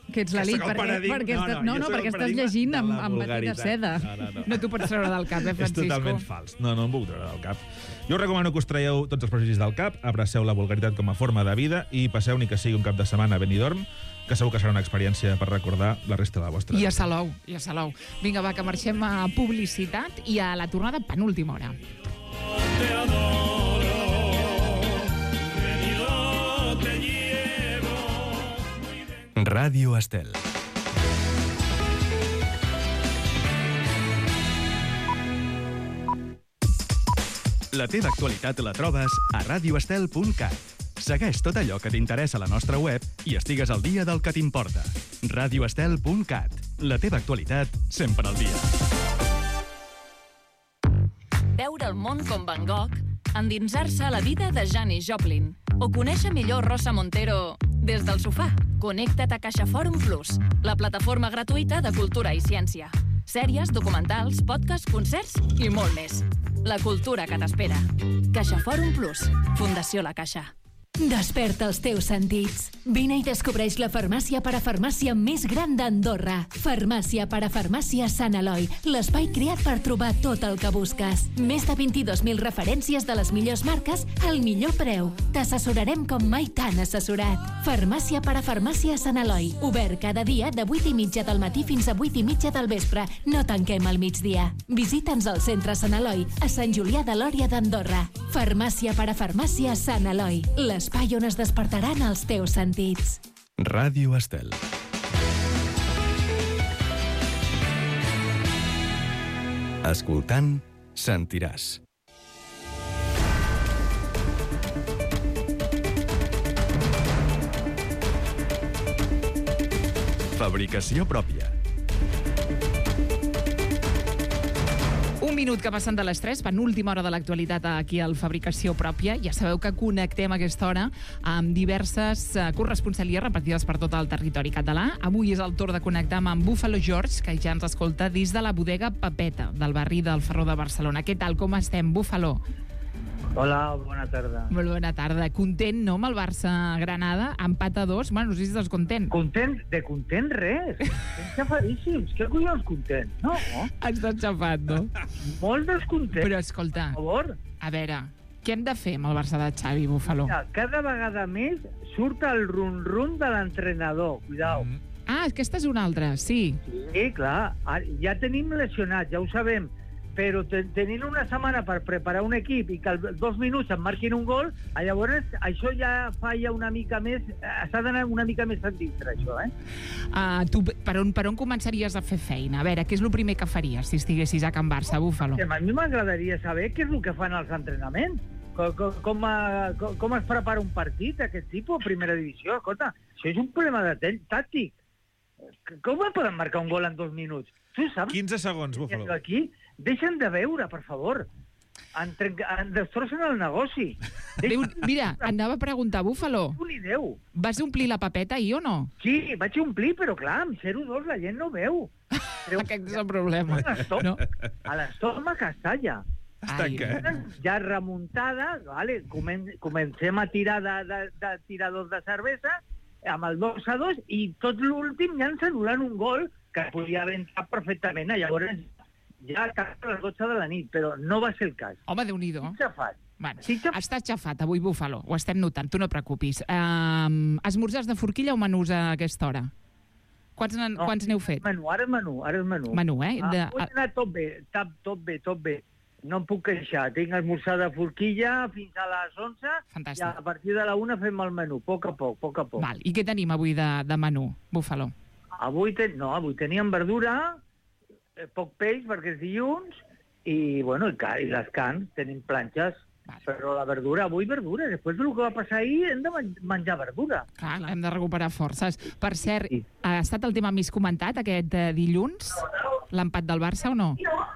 Que ets l'elit, Que sóc el perquè, paradigma. perquè, No, estàs, no, no, jo no, sóc el perquè estàs paradigma llegint de amb, la amb batí de vulgaritat. seda. No, no, no. No t'ho pots treure del cap, eh, És Francisco? totalment fals. No, no em puc treure del cap. Jo us recomano que us traieu tots els prejudicis del cap, abraceu la vulgaritat com a forma de vida i passeu ni que sigui un cap de setmana a Benidorm, que segur que serà una experiència per recordar la resta de la vostra I vida. a Salou, i a Salou. Vinga, va, que marxem a publicitat i a la tornada penúltima hora. Ràdio Estel. La teva actualitat la trobes a radioestel punt cat. Segueix tot allò que t'interessa a la nostra web i estigues al dia del que t'importa. radioestel punt cat. La teva actualitat sempre al dia. Veure el món com Van Gogh, endinsar-se a la vida de Janis Joplin o conèixer millor Rosa Montero des del sofà. Connecta't a CaixaForum Plus, la plataforma gratuïta de cultura i ciència. Sèries, documentals, podcasts, concerts i molt més. La cultura que t'espera. CaixaForum Plus, Fundació La Caixa. Desperta els teus sentits. Vine i descobreix la farmàcia parafarmàcia més gran d'Andorra. Farmàcia parafarmàcia Sant Eloi, l'espai creat per trobar tot el que busques. Més de vint-i-dos mil referències de les millors marques al millor preu. T'assessorarem com mai t'han assessorat. Farmàcia parafarmàcia Sant Eloi, obert cada dia de vuit i mitja del matí fins a vuit i mitja del vespre. No tanquem al migdia. Visita'ns al centre Sant Eloi, a Sant Julià de Lòria d'Andorra. Farmàcia parafarmàcia Sant Eloi, l'espai on es despertaran els teus sentits. Ràdio Estel. Escoltant, sentiràs. Fabricació pròpia. Un minut que passen de les tres, penúltima hora de l'actualitat aquí al Fabricació Pròpia. Ja sabeu que connectem a aquesta hora amb diverses eh, corresponsalies repartides per tot el territori català. Avui és el torn de connectar amb en Búfalo George, que ja ens escolta des de la bodega Pepeta, del barri del Ferro de Barcelona. Què tal, com estem, Búfalo? Hola, bona tarda. Molt bona tarda. Content, no, amb el Barça-Granada? Empat a dos. Bueno, no sé si estàs content. Content? De content res. Estem xafadíssims. Què collons content? No? Estàs xafat, no? Molt descontent. Però, escolta, Per favor. a veure, què hem de fer amb el Barça de Xavi, Búfalo? Mira, cada vegada més surt el run-run de l'entrenador. Cuidao. Mm. Ah, aquesta és una altra, sí. Sí, clar. Ara, ja tenim lesionats, ja ho sabem. Però ten tenint una setmana per preparar un equip i que als dos minuts em marquin un gol, llavors això ja falla una mica més, s'ha d'anar una mica més endintre, això, eh? Uh, tu, per on, per on començaries a fer feina? A veure, què és el primer que faries si estiguessis a Can Barça, Búfalo? A mi m'agradaria saber què és el que fan als entrenaments. Com, com, com, com, com es prepara un partit d'aquest tipus, primera divisió? Escolta, això és un problema de tàctic. Com es poden marcar un gol en dos minuts? Tu saps? quinze segons, Búfalo. Aquí, deixen de veure, per favor. En, en destrossen el negoci. Déu, mira, anava a preguntar, Búfalo. Ni Déu. Vas omplir la papeta ahir o no? Sí, vaig omplir, però clar, amb zero dos la gent no veu. Però, Aquest és el problema. No? A l'estómac està ja. Està què? Ja remuntada, vale, comen comencem a tirar de, de, de tiradors de cervesa amb el dos a dos i tot l'últim ja ens anul·lant un gol que podia haver entrat perfectament. Llavors ja cap a les dotze de la nit, però no va ser el cas. Home, Déu-n'hi-do. Estic xafat. Bueno, està xafat avui, Búfalo. Ho estem notant, tu no et preocupis. Um, esmorzars de forquilla o menús a aquesta hora? Quants, no, quants n'heu fet? Menú, ara és menú, ara és menú. Menú, eh? De... Ah, avui anat tot bé, tot, tot bé, tot bé. No em puc queixar. Tinc esmorzar de forquilla fins a les onze. Fantàstic. I a partir de la una fem el menú, a poc a poc, a poc a poc. Val. I què tenim avui de, de menú, Búfalo? Avui, ten... no, avui teníem verdura, eh, poc peix perquè és dilluns, i, bueno, i, car i les carns, tenim planxes, vale. Però la verdura, avui verdura. Després del que va passar ahir hem de man menjar verdura. Clar, hem de recuperar forces. Per cert, ha estat el tema més comentat aquest eh, dilluns? L'empat del Barça o no?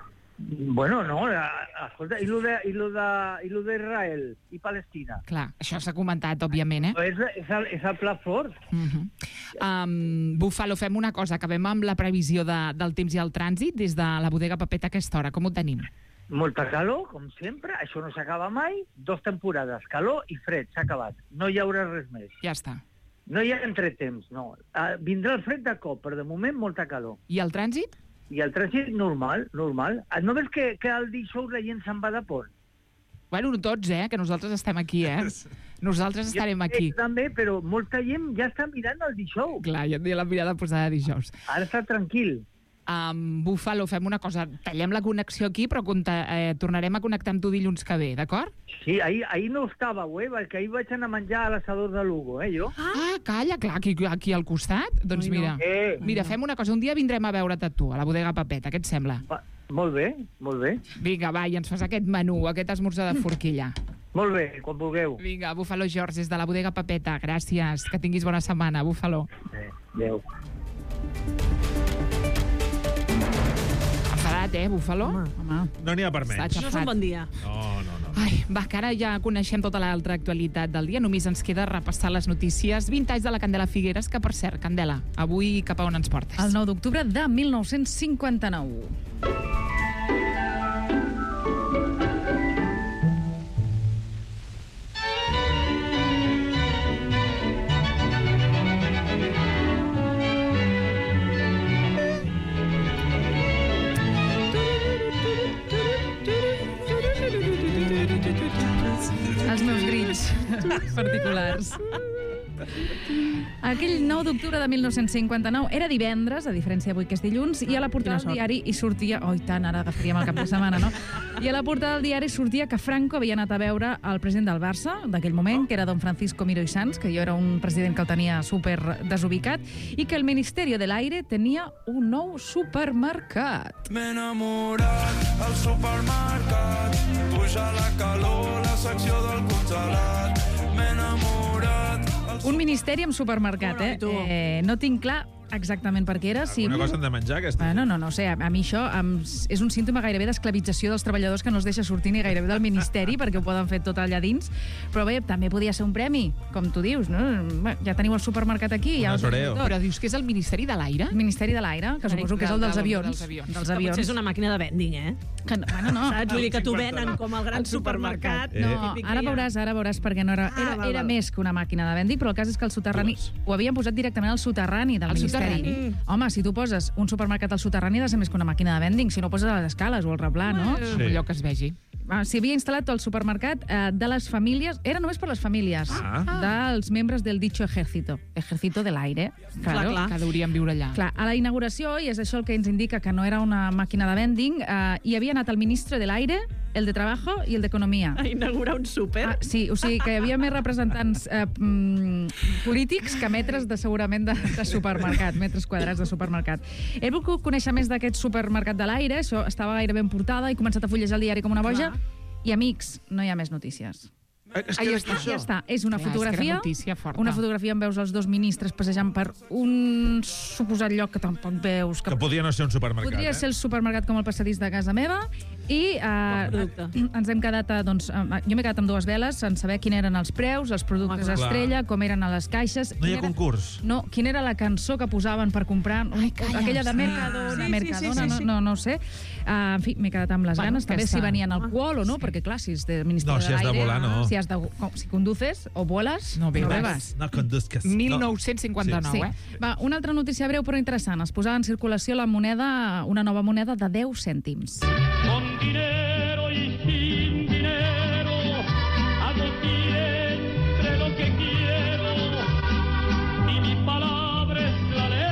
Bueno, no, escolta, i lo de, i lo de, i lo d'Israel i Palestina? Clar, això s'ha comentat, òbviament, eh? És, és, el, és el plat fort. Uh -huh. um, Búfalo, fem una cosa, acabem amb la previsió de, del temps i el trànsit des de la bodega Pepeta a aquesta hora. Com ho tenim? Molta calor, com sempre, això no s'acaba mai. Dos temporades, calor i fred, s'ha acabat. No hi haurà res més. Ja està. No hi ha entretemps, no. Uh, vindrà el fred de cop, però de moment molta calor. I el trànsit? I el trànsit normal, normal. No veus que, que al dijous la gent se'n va de pont? Bueno, tots, eh, que nosaltres estem aquí, eh? Nosaltres estarem aquí. Jo també, però molta gent ja està mirant el dijous. Clar, ja et la mirada posada de dijous. Ara està tranquil. Um, Búfalo, fem una cosa, tallem la connexió aquí, però conta, eh, tornarem a connectar amb tu dilluns que ve, d'acord? Sí, ahir, ahir no estàveu, eh, perquè ahir vaig anar a menjar a l'assador de Lugo, eh, jo. Ah, calla, clar, aquí, aquí al costat. Doncs Ai, no. mira, Eh. mira, fem una cosa, un dia vindrem a veure't a tu, a la bodega Pepeta, què et sembla? Va, molt bé, molt bé. Vinga, va, i ens fas aquest menú, aquest esmorzar de forquilla. Molt bé, quan vulgueu. Vinga, Búfalo George, des de la bodega Pepeta, gràcies, que tinguis bona setmana, Búfalo. Eh, adéu. Enfadat, eh, Búfalo? Home. No n'hi ha per menys. Està No és un bon dia. No, no, no. Ai, va, que ara ja coneixem tota l'altra actualitat del dia. Només ens queda repassar les notícies. vint anys de la Candela Figueres, que, per cert, Candela, avui cap a on ens portes? El nou d'octubre de mil nou-cents cinquanta-nou. Els meus grits particulars. Aquell nou d'octubre de mil nou-cents cinquanta-nou era divendres, a diferència d'avui que és dilluns, i a la portada del diari hi sortia... Oh, i tant, ara agafaríem el cap de setmana, no? I a la portada del diari sortia que Franco havia anat a veure el president del Barça, d'aquell moment, que era don Francisco Miró i Sans, que jo era un president que el tenia super desubicat, i que el Ministeri de l'Aire tenia un nou supermercat. M'he enamorat al supermercat, puja la calor, la secció del congelat. M'he enamorat... Un ministeri amb supermercat, eh? eh? No tinc clar exactament per què era. Alguna si... cosa han de menjar, aquesta Bueno, no, no sé, a, a mi això em, és un símptoma gairebé d'esclavització dels treballadors que no els deixa sortir ni gairebé del ministeri perquè ho poden fer tot allà dins. Però bé, també podia ser un premi, com tu dius, no? Bé, ja teniu el supermercat aquí. Ja Però dius que és el Ministeri de l'Aire? El Ministeri de l'Aire, que suposo que és el dels avions. Dels avions. Dels Que avions. potser és una màquina de vending, eh? Que no, bueno, no. Saps? Vull dir que t'ho venen com el gran supermercat. No, ara veuràs, ara veuràs, perquè no era, Ah, era, val, era val. més que una màquina de vending, però el cas és que el soterrani ho havien posat directament al soterrani del Al Ministeri. soterrani? Home, si tu poses un supermercat al soterrani ha de ser més que una màquina de vending, si no poses a les escales o al replà, no? Sí. Allò que es vegi. Ah, S'hi havia instal·lat el supermercat eh, de les famílies, era només per les famílies, Ah. dels membres del dicho ejército, ejército de l'aire. Claro, Claro. que deurien viure allà. Clar, a la inauguració, i és això el que ens indica que no era una màquina de vending, eh, hi havia anat el ministre de l'Aire, el de Trabajo i el d'Economia. A inaugurar un súper? Ah, sí, o sigui que hi havia més representants eh, mm, polítics que metres de, segurament de, de supermercat, metres quadrats de supermercat. He volgut conèixer més d'aquest supermercat de l'Aire, això estava gairebé en portada, he començat a fullejar el diari com una boja, i amics, no hi ha més notícies. És Ah, ja està, ja està. És una Clar, és que era fotografia, notícia forta. una fotografia on veus els dos ministres passejant per un suposat lloc que tampoc veus. Que podria no ser un supermercat, Podria eh? ser el supermercat com el passadís de casa meva i eh, ens hem quedat, a, doncs, eh, jo m'he quedat amb dues veles en saber quins eren els preus, els productes Clar. estrella, com eren a les caixes. No hi ha quin era- concurs. No, quina era la cançó que posaven per comprar? Ai, calla, aquella de ah, Mercadona, sí, sí, Mercadona, sí, sí, sí. no, no, no ho sé. Uh, en fi, m'he quedat amb les Bueno, ganes, també aquesta- si venien al qual o no, perquè clar, si és del Ministeri No, si de has de l'Aire... volar, no. Si, has de, com, si conduces o voles, No no bebes. bebes. No conduzcas. mil nou-cents cinquanta-nou, Sí. eh? Va, una altra notícia breu però interessant. Es posava en circulació la moneda, una nova moneda de deu cèntims. Con dinero y sin dinero, hago siempre lo que quiero, y mi palabra es la ley.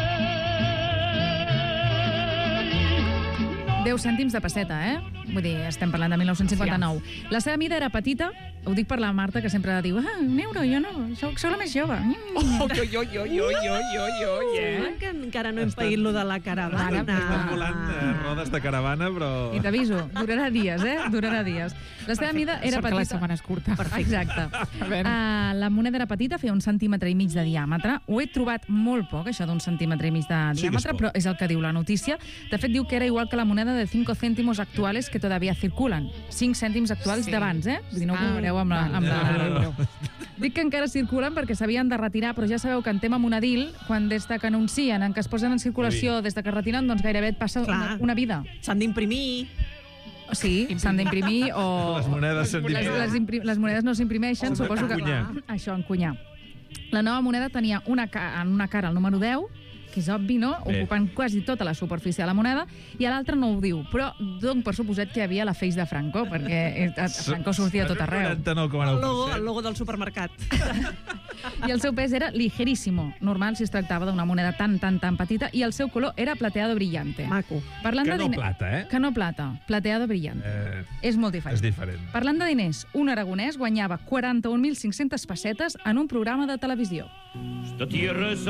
deu cèntims de pesseta, eh? Vull dir, estem parlant de mil nou-cents cinquanta-nou. La seva mida era petita, ho dic per la Marta, que sempre diu, ah, un euro, jo no, soc, soc la més jove. Oh, oi, oi, oi, oi, oi, oi, oi, eh? Sembla que encara no hem paït lo de la caravana. Estan volant eh, rodes de caravana, però... I t'aviso, durarà dies, eh? Durarà dies. La seva mida era Sort que petita. la setmana és curta. Exacte. veure. Uh, la moneda era petita, feia un centímetre i mig de diàmetre. Ho he trobat molt poc, això d'un centímetre i mig de Sí que és diàmetre, poc. però és el que diu la notícia. De fet, diu que era igual que la moneda de cinco cèntimos actuales que todavía circulen. cinc cèntims actuals Sí. d'abans, eh? Vull dir, no ho Ah, compareu amb la... val. Amb No, no, la... no. Dic que encara circulen perquè s'havien de retirar, però ja sabeu que en tema monedil, quan des de que anuncien, en que es posen en circulació, des de que es retiren, doncs gairebé et passa una, Clar. una vida. S'han d'imprimir. Sí, s'han d'imprimir o... Les monedes s'han les, d'imprimir. les, impri... les monedes no s'imprimeixen, O suposo que... encunyar. Això, encunyar. La nova moneda tenia una, ca en una cara el número deu, que és obvi, no? Bé. Ocupant quasi tota la superfície de la moneda, i a l'altra no ho diu, però dono per suposat que hi havia la face de Franco, perquè Franco sortia a tot arreu. quaranta-nou coma nou El per logo, cent. el logo del supermercat. I el seu pes era ligeríssimo, normal si es tractava d'una moneda tan, tan, tan petita, i el seu color era plateado brillante. Maco. Parlant Que de no diner- plata, eh? Que no plata, plateado brillante. Eh, És molt diferent. és diferent. Parlant de diners, un aragonès guanyava quaranta-un mil cinc-centes pessetes en un programa de televisió. Esta tierra es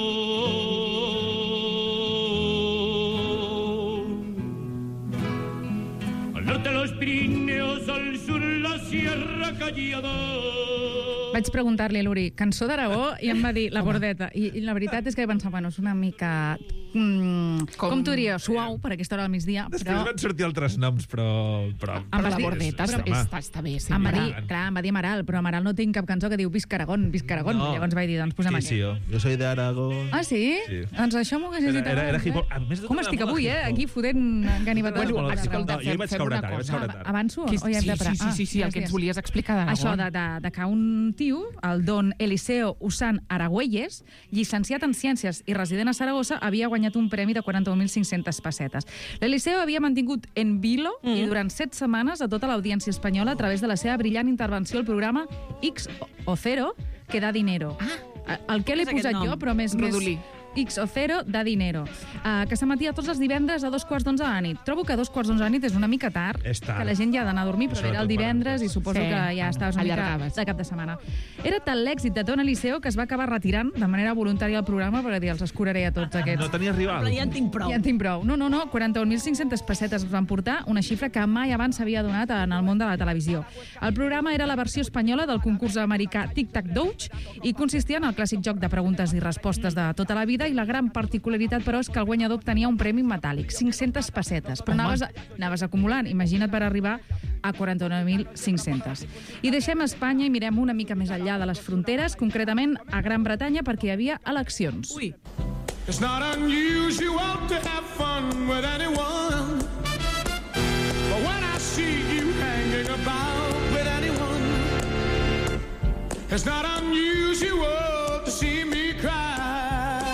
Aragón. Al norte los Pirineos, al sur la Sierra Callada. Vaig preguntar-li a l'Uri, cançó d'Aragó, i em va dir La Bordeta. I, i la veritat és que vaig pensar, bueno, és una mica... Mm, com com t'ho diria? Suau, per aquesta hora del migdia, Després però... van sortir altres noms, però... però Em vas dir- Bordeta però, està, home, està, està bé, sí. Em va dir, Amaral. clar, em va dir Amaral, però Amaral no tinc cap cançó que diu Visca Aragón, Visca Aragón. No. Llavors vaig dir, doncs posem Sí, aquí. sí, jo. Jo soy de Aragón. Ah, sí? Sí. Doncs això m'ho hagués Era- dit era- era abans, hip-hop. eh? A més de Com tota estic la moda avui, eh? hip-hop. Aquí fotent ganivetades. Bueno, Molt escolta, no, jo hi vaig fem caure una tard, jo vaig cosa. caure tard. Avanço? Que, o ja hem sí, de sí, parar? sí, sí, sí, Ah, el que ens gràcies. volies explicar d'Aragón. Això de, de, de que un tio, el don Eliseo Usan Aragüelles, llicenciat en Ciències i resident a Saragossa, havia guanyat un premi de quaranta-un mil cinc-centes pessetes. L'Eliseo havia mantingut en vilo mm. i durant set setmanes a tota l'audiència espanyola a través de la seva brillant intervenció al programa X o Cero, que da dinero. Ah. El que l'he Què és posat aquest jo, nom? però més... Rodolí. més X o Cero da dinero, uh, que s'emetia tots els divendres a dos quarts d'onze de la nit. Trobo que a dos quarts d'onze de la nit és una mica tard, És tard. que la gent ja ha d'anar a dormir, però era el divendres i suposo Sí. que ja estaves una mica Allargaves. de cap de setmana. Era tal l'èxit de Don Eliseo que es va acabar retirant de manera voluntària del programa perquè dir, els escuraré a tots aquests. No tenia rival. Però ja en tinc prou. Ja en tinc prou. No, no, no, quaranta-un mil cinc-centes pessetes es van portar, una xifra que mai abans s'havia donat en el món de la televisió. El programa era la versió espanyola del concurs americà Tic Tac Douch i consistia en el clàssic joc de preguntes i respostes de tota la vida, i la gran particularitat, però, és que el guanyador obtenia un premi metàl·lic, cinc-centes pessetes, però anaves, anaves acumulant. Imagina't per arribar a quaranta-nou mil cinc-centes. I deixem Espanya i mirem una mica més enllà de les fronteres, concretament a Gran Bretanya, perquè hi havia eleccions. Ui. It's not unusual to have fun with anyone. But when I see you hanging about with anyone, it's not unusual to see me cry.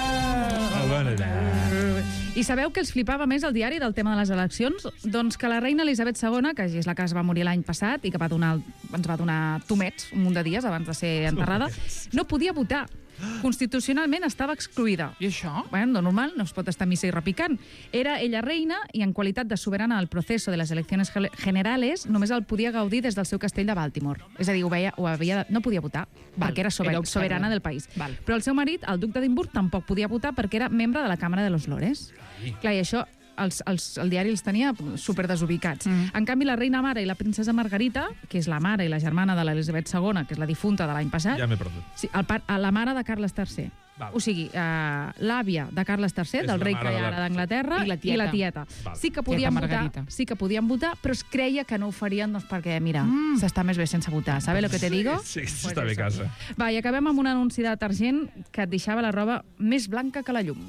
I sabeu que els flipava més el diari del tema de les eleccions? Doncs que la reina Elisabet segona, que és la que es va morir l'any passat i que va donar, ens va donar tomets un munt de dies abans de ser enterrada, no podia votar. Constitucionalment estava excluïda. I això? Bueno, de normal, no es pot estar a missa i repicant. Era ella reina i en qualitat de soberana al procés de les eleccions generales només el podia gaudir des del seu castell de Baltimore. És a dir, ho veia, ho havia, no podia votar Val, perquè era, sober, era observador. soberana del país. Val. Però el seu marit, el duc d'Edimburg, tampoc podia votar perquè era membre de la Càmera de los Lores. Clar, i això els, els, el diari els tenia super desubicats. Mm. En canvi, la reina mare i la princesa Margarita, que és la mare i la germana de l'Elisabet segona, que és la difunta de l'any passat, Ja m'he perdut. sí, el, pa- la mare de Carles tercer. Val. O sigui, eh, l'àvia de Carles tercer, És del la rei mare que hi de ha la- ara d'Anglaterra, I la tieta. i la tieta. Val. Sí que Tieta podien votar, Margarita. sí que podien votar, però es creia que no ho farien doncs, perquè, mira, mm. s'està més bé sense votar. ¿Sabes lo que te digo? Sí, sí, Pues està bé a eso. casa. Va, i acabem amb un anunci de detergent que et deixava la roba més blanca que la llum.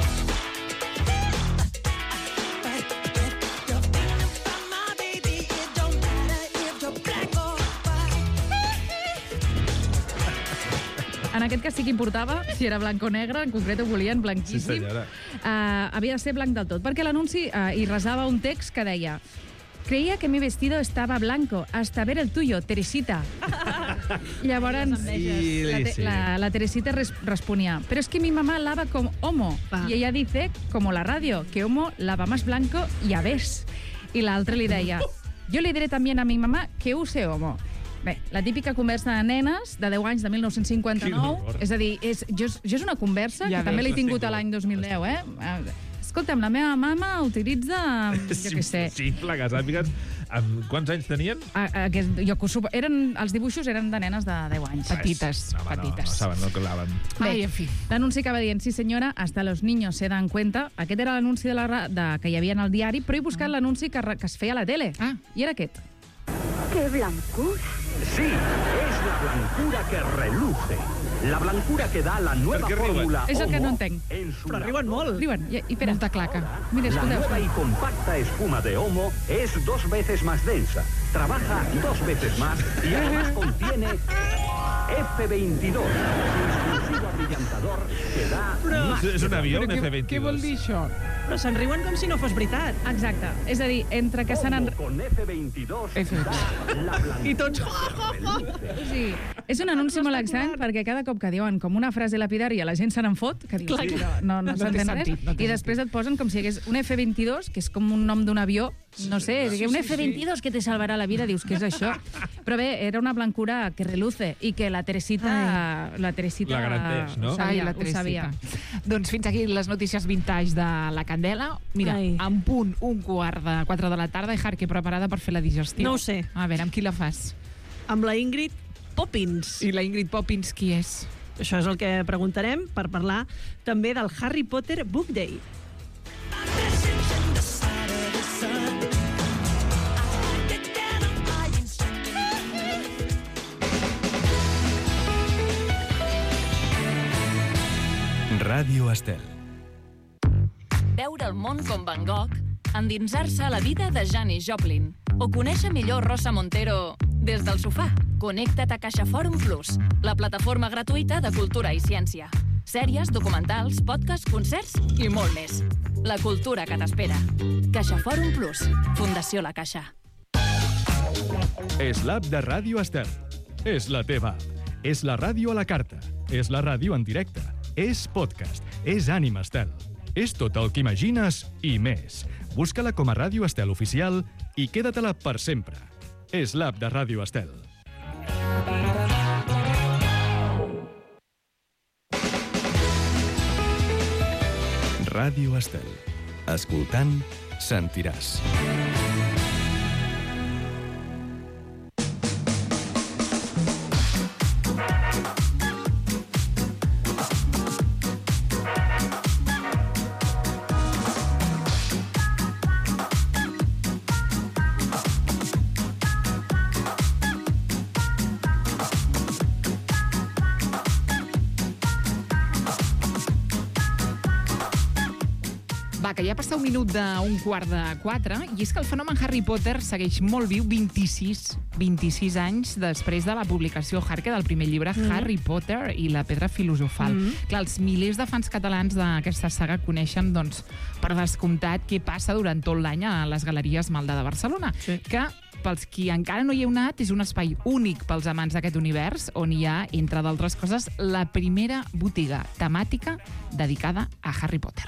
En aquest cas sí que importava si era blanc o negre, en concret ho volien Sí, blanquíssim. senyora. Uh, havia de ser blanc del tot, perquè l'anunci uh, hi resava un text que deia: creía que mi vestido estaba blanco hasta ver el tuyo, Teresita. Llavors, Sí, la, te- sí. la, la Teresita res, responia: pero es que mi mamá lava como homo. Va. Y ella dice, como la radio, que homo lava más blanco, ya ves. I l'altre li deia: yo le diré también a mi mamá que use homo. Bé, la típica conversa de nenes de deu anys de mil nou-cents cinquanta-nou. Quin horror. És a dir, és, jo, jo és una conversa Ja que també ves. l'he tingut a l'any dos mil deu, eh? Eh, Escolta'm, la meva mama utilitza, jo què sé, Simple, que sàpigues. Amb quants anys tenien? a, a, que, jo, que ho supo- eren, els dibuixos eren de nenes de deu anys. Petites, No, home, no, petites. no saben, no claven. Bé, Ai, en fi. l'anunci acaba dient: sí senyora, hasta los niños se dan cuenta. Aquest era l'anunci de la, ra- de, que hi havia en el diari, però he buscat l'anunci que, re- que es feia a la tele. Ah. I era aquest. ¡Qué blancura! Sí, es la blancura que reluce. La blancura que da la nueva ¿Per qué riuen? fórmula És el que no Homo entenc. en su Però riuen molt. Riuen, i, i espera. Molta claca. Mira, La escolteu. nueva y compacta espuma de Homo es dos veces más densa, trabaja dos veces más y además contiene F veintidós, exclusivo abrillantador que da Però- más. És un avió, un Però F què, veintidós. què vol dir això? Però se'n riuen com si no fos veritat. Exacte. És a dir, entre que se n'han... Con F veintidós F da la blancura I tots... que reluce. Sí. És un anunci molt estrany perquè cada cop que diuen com una frase lapidària la gent se n'en fot, que dius, Clar, sí, clar. no, no, no No té s'entén res, sentit, no té i després et posen com si hi hagués un F veintidós, que és com un nom d'un avió, no sé, sí, un F veintidós que te salvarà la vida, dius, què és això? Però bé, era una blancura que reluce i que la Teresita... La Teresita... La garanteix, no? Ho sabia, Ai, la ho sabia. Teresita. Doncs fins aquí les notícies vintage de la Candela. Mira, Ai. en punt, un quart de quatre de la tarda, i Jarque preparada per fer la digestió. No ho sé. A veure, amb qui la fas? Amb la Ingrid Poppins. I la Ingrid Poppins, qui és? Això és el que preguntarem per parlar també del Harry Potter Book Day. Ràdio Estel. Veure el món com Van Gogh, endinsar-se a la vida de Janis Joplin o conèixer millor Rosa Montero des del sofà. Connecta't a CaixaForum Plus, la plataforma gratuïta de cultura i ciència. Sèries, documentals, podcasts, concerts i molt més. La cultura que t'espera. CaixaForum Plus, Fundació La Caixa. És l'app de Ràdio Estel. És la teva app. És la ràdio a la carta. És la ràdio en directe. És podcast. És Ànima Estel. És tot el que imagines i més. Busca-la com a Ràdio Estel Oficial i queda-te-la per sempre. És l'app de Ràdio Estel. Ràdio Estel. Escoltant, sentiràs. Va, que ja passa un minut d'un quart de quatre, i és que el fenomen Harry Potter segueix molt viu vint-i-sis, vint-i-sis anys després de la publicació, Jarque, del primer llibre, mm. Harry Potter i la pedra filosofal. Mm. Clar, els milers de fans catalans d'aquesta saga coneixen, doncs, per descomptat, què passa durant tot l'any a les Galeries Maldà de Barcelona, sí. que pels qui encara no hi heu anat, és un espai únic pels amants d'aquest univers, on hi ha, entre d'altres coses, la primera botiga temàtica dedicada a Harry Potter.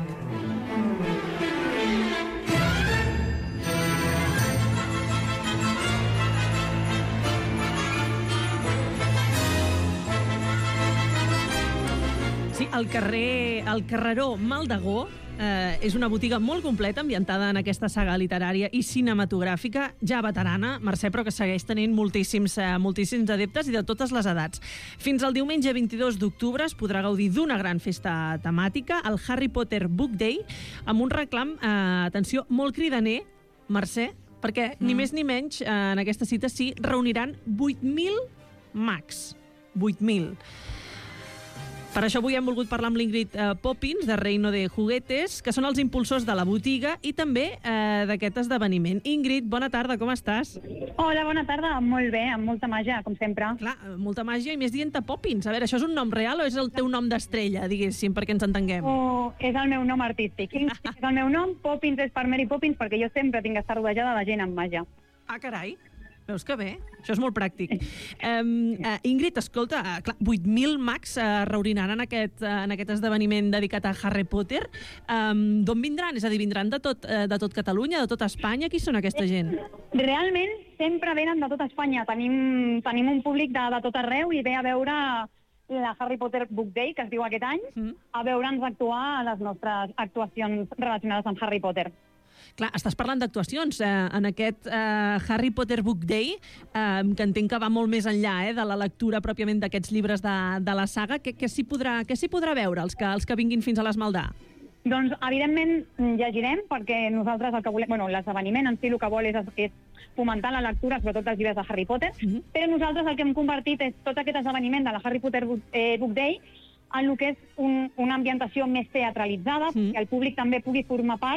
Sí, el carrer, el carreró Maldagó eh, és una botiga molt completa, ambientada en aquesta saga literària i cinematogràfica, ja veterana, Mercè, però que segueix tenint moltíssims, eh, moltíssims adeptes i de totes les edats. Fins al diumenge vint-i-dos d'octubre es podrà gaudir d'una gran festa temàtica, el Harry Potter Book Day, amb un reclam, eh, atenció, molt cridaner, Mercè, perquè mm. ni més ni menys eh, en aquesta cita s'hi reuniran vuit mil mags. vuit mil. Per això avui hem volgut parlar amb l'Ingrid eh, Poppins, de Reino de Juguetes, que són els impulsors de la botiga i també eh, d'aquest esdeveniment. Ingrid, bona tarda, com estàs? Hola, bona tarda. Molt bé, amb molta màgia, com sempre. Clar, molta màgia i més dient-te Poppins. A veure, això és un nom real o és el teu nom d'estrella, diguéssim, perquè ens entenguem? Oh, és el meu nom artístic. És el meu nom, Poppins és per Mary Poppins, perquè jo sempre tinc d'estar rodejada de gent amb màgia. Ah, carai. Veus que bé? Això és molt pràctic. Um, uh, Ingrid, escolta, uh, clar, vuit mil mags uh, reuniran en aquest, uh, en aquest esdeveniment dedicat a Harry Potter. Um, D'on vindran? És a dir, vindran de tot, uh, de tot Catalunya, de tot Espanya? Qui són aquesta gent? Realment, sempre venen de tota Espanya. Tenim, tenim un públic de, de tot arreu i ve a veure la Harry Potter Book Day, que es diu aquest any, mm. a veure'ns actuar a les nostres actuacions relacionades amb Harry Potter. Clar, estàs parlant d'actuacions. Eh, en aquest eh, Harry Potter Book Day, eh, que entenc que va molt més enllà eh, de la lectura pròpiament d'aquests llibres de, de la saga, què, què s'hi podrà, què s'hi podrà veure, els que, els que vinguin fins a l'Esmaldà? Doncs, evidentment, llegirem, perquè nosaltres el que volem... Bueno, l'esdeveniment en si el que vol és, és fomentar la lectura, sobretot dels llibres de Harry Potter, mm-hmm. però nosaltres el que hem convertit és tot aquest esdeveniment de la Harry Potter Book, eh, Book Day en el que és un, una ambientació més teatralitzada, mm. que el públic també pugui formar part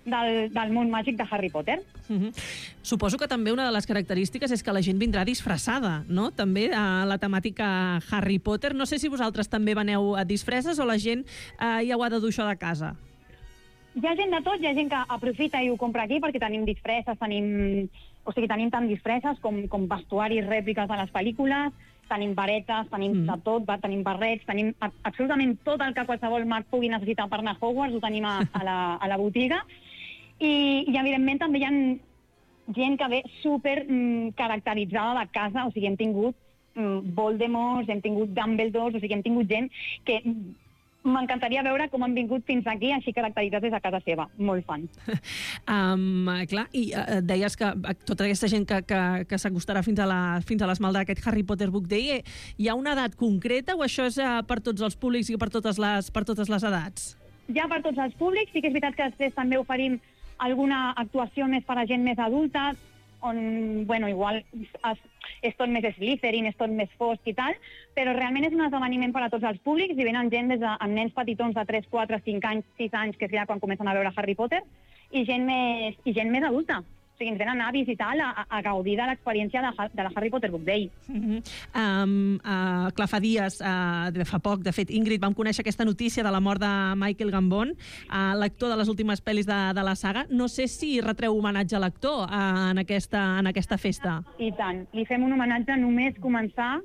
del, del món màgic de Harry Potter. Uh-huh. Suposo que també una de les característiques és que la gent vindrà disfressada, no? També a la temàtica Harry Potter. No sé si vosaltres també veneu a disfresses o la gent eh, ja ho ha de dur això de casa. Hi ha gent de tot, hi ha gent que aprofita i ho compra aquí perquè tenim disfresses, tenim, o sigui, tenim tant disfresses com, com vestuaris, rèpliques de les pel·lícules, tenim varetes, tenim mm. de tot, tenim barrets, tenim absolutament tot el que qualsevol mag pugui necessitar per anar a Hogwarts, ho tenim a, a, la, a la botiga. I, i evidentment també hi ha gent que ve super mm, caracteritzada de casa, o sigui, hem tingut mm, Voldemort, hem tingut Dumbledore, o sigui, hem tingut gent que m'encantaria veure com han vingut fins aquí, així caracteritzats des de casa seva. Molt fan. Um, clar, i uh, deies que tota aquesta gent que, que, que s'acostarà fins a la, fins a l'esmalt d'aquest Harry Potter Book Day, eh, hi ha una edat concreta o això és uh, per tots els públics i per totes les, per totes les edats? Hi ha per tots els públics, sí que és veritat que després també oferim alguna actuació més per a gent més adulta, on, bueno, igual és, és tot més Slytherin, és tot més fosc i tal, però realment és un esdeveniment per a tots els públics i venen gent des de amb nens petitons de tres, quatre, cinc anys, sis anys, que és ja quan comencen a veure Harry Potter, i gent més, i gent més adulta. O sigui, ens venen a visitar, a, a gaudir de l'experiència de, de la Harry Potter Book Day. Mm-hmm. um, uh, clar, fa dies, uh, de fa poc, de fet, Ingrid, vam conèixer aquesta notícia de la mort de Michael Gambon, uh, l'actor de les últimes pel·lis de, de la saga. No sé si retreu homenatge a l'actor uh, en, aquesta, en aquesta festa. I tant. Li fem un homenatge només començar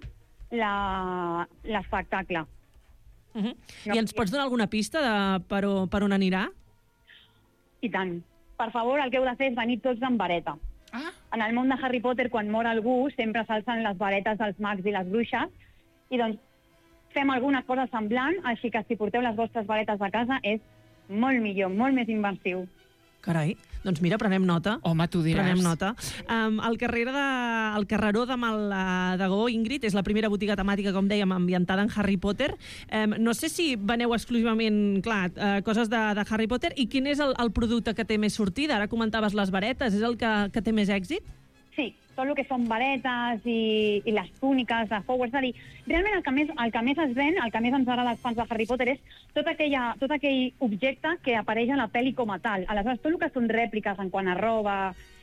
l'espectacle. Uh-huh. No, I ens pots donar alguna pista de per, o, per on anirà? I tant. Per favor, el que heu de fer és venir tots amb vareta. Ah. En el món de Harry Potter, quan mor algú, sempre s'alcen les varetes dels mags i les bruixes, i doncs fem alguna cosa semblant, així que si porteu les vostres varetes a casa és molt millor, molt més inventiu. Carai, doncs mira, prenem nota. Home, tu diràs. Prenem nota. Um, el, carrer de, el carreró de Maladegó, Ingrid, és la primera botiga temàtica, com dèiem, ambientada en Harry Potter. Um, no sé si veneu exclusivament, clar, uh, coses de, de Harry Potter, i quin és el, el producte que té més sortida? Ara comentaves les varetes, és el que, que té més èxit? Sí, tot el que són varetes i, i les túniques de Hogwarts. És a dir, realment el que, més, el que més es ven, el que més ens agrada als fans de Harry Potter és tot, aquella, tot aquell objecte que apareix a la pel·li com a tal. Aleshores, tot el que són rèpliques en quant a roba,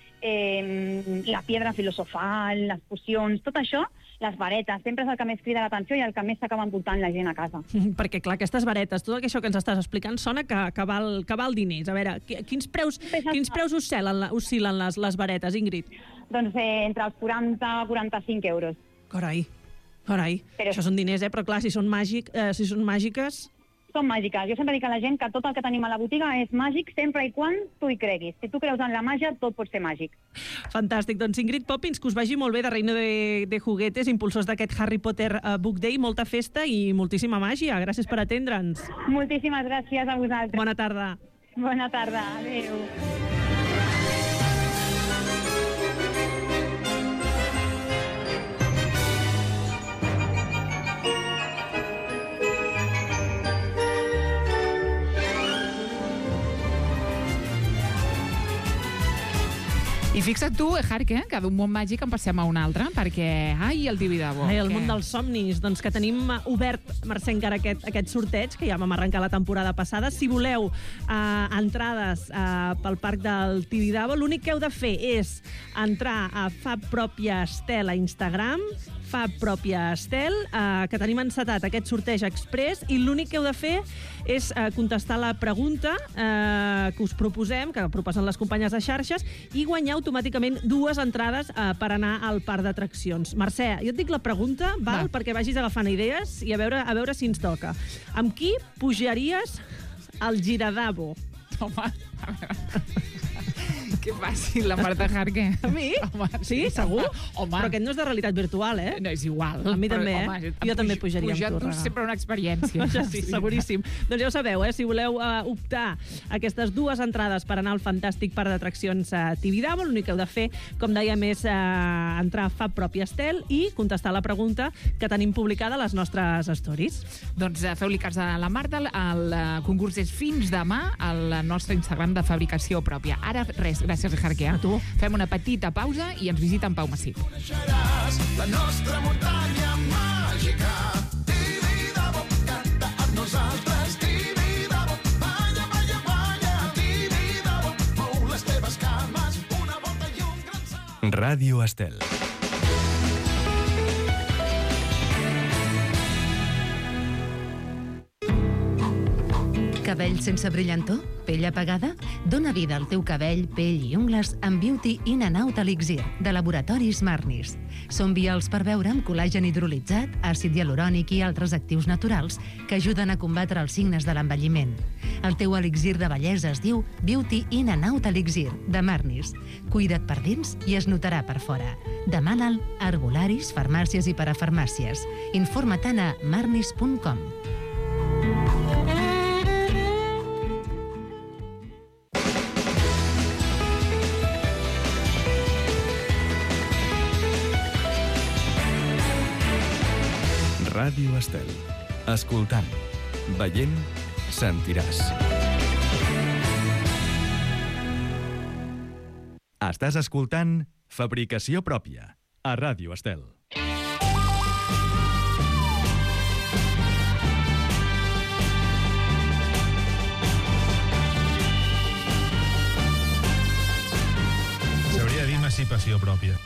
eh, la pedra filosofal, les pocions, tot això, les varetes, sempre és el que més crida l'atenció i el que més s'acaba emportant la gent a casa. Perquè, clar, aquestes varetes, tot això que ens estàs explicant sona que, que, val, que val diners. A veure, quins preus, quins preus oscil·len, oscil·len les, les varetes, Ingrid? Doncs eh, entre els quaranta i quaranta-cinc euros. Carai, carai. Però... Això són diners, eh? Però clar, si són, màgic, eh, si són màgiques... Són màgiques. Jo sempre dic a la gent que tot el que tenim a la botiga és màgic sempre i quan tu hi creguis. Si tu creus en la màgia, tot pot ser màgic. Fantàstic. Doncs Ingrid Poppins, que us vagi molt bé de Reino de, de Juguetes, impulsors d'aquest Harry Potter uh, Book Day. Molta festa i moltíssima màgia. Gràcies per atendre'ns. Moltíssimes gràcies a vosaltres. Bona tarda. Bona tarda. Adéu. I fixa't tu, Hark, eh, que d'un món màgic en passem a un altre, perquè, ai, el Tibidabo. Ai, el que... món dels somnis, doncs que tenim obert, Mercè, encara aquest, aquest sorteig, que ja vam arrencar la temporada passada. Si voleu eh, entrades eh, pel parc del Tibidabo, l'únic que heu de fer és entrar a Fab Pròpia Estel a Instagram, Fab Pròpia Estel, eh, que tenim encetat aquest sorteig express, i l'únic que heu de fer és eh, contestar la pregunta eh, que us proposem, que proposen les companyes de xarxes, i guanyar automàticament dues entrades eh, per anar al parc d'atraccions. Mercè, jo et dic la pregunta, val, Va. perquè vagis agafant idees i a veure, a veure si ens toca. Amb qui pujaries al Giradabo? Home, a veure... Que fàcil, la Marta Jarque. A mi? Home, sí, segur? Home. Però aquest no és de realitat virtual, eh? No, és igual. A mi però, també, home, eh? Jo també pujaria pujar amb tu, és sempre una experiència. Això sí, seguríssim. Doncs ja ho sabeu, eh? Si voleu uh, optar a aquestes dues entrades per anar al fantàstic parc d'atraccions a Tibidabo, l'únic que heu de fer, com dèiem, és uh, entrar a Fab Pròpia Estel i contestar la pregunta que tenim publicada a les nostres stories. Doncs uh, feu-li cas a la Marta. El uh, concurs és fins demà al nostre Instagram de Fabricació Pròpia. Ara, res, gràcies, Jarque. A tu. Fem una petita pausa i ens visita en Pau Massip. La nostra muntanya màgica. Tibidabo, canta amb nosaltres. Tibidabo, balla, balla, balla. Tibidabo, Ràdio Estel. Cabell sense brillantor? Pell apagada? Dóna vida al teu cabell, pell i ungles amb Beauty In and Out Elixir, de Laboratoris Marnis. Són vials per beure amb col·làgen hidrolitzat, àcid hialurònic i altres actius naturals que ajuden a combatre els signes de l'envelliment. El teu elixir de bellesa es diu Beauty In and Out Elixir, de Marnis. Cuida't per dins i es notarà per fora. Demana'l a herbolaris, farmàcies i parafarmàcies. Informa-te'n a marnis punt com. Ràdio Estel. Escoltant, veient, sentiràs. Estàs escoltant Fabricació Pròpia, a Ràdio Estel. S'hauria de dir emancipació pròpia.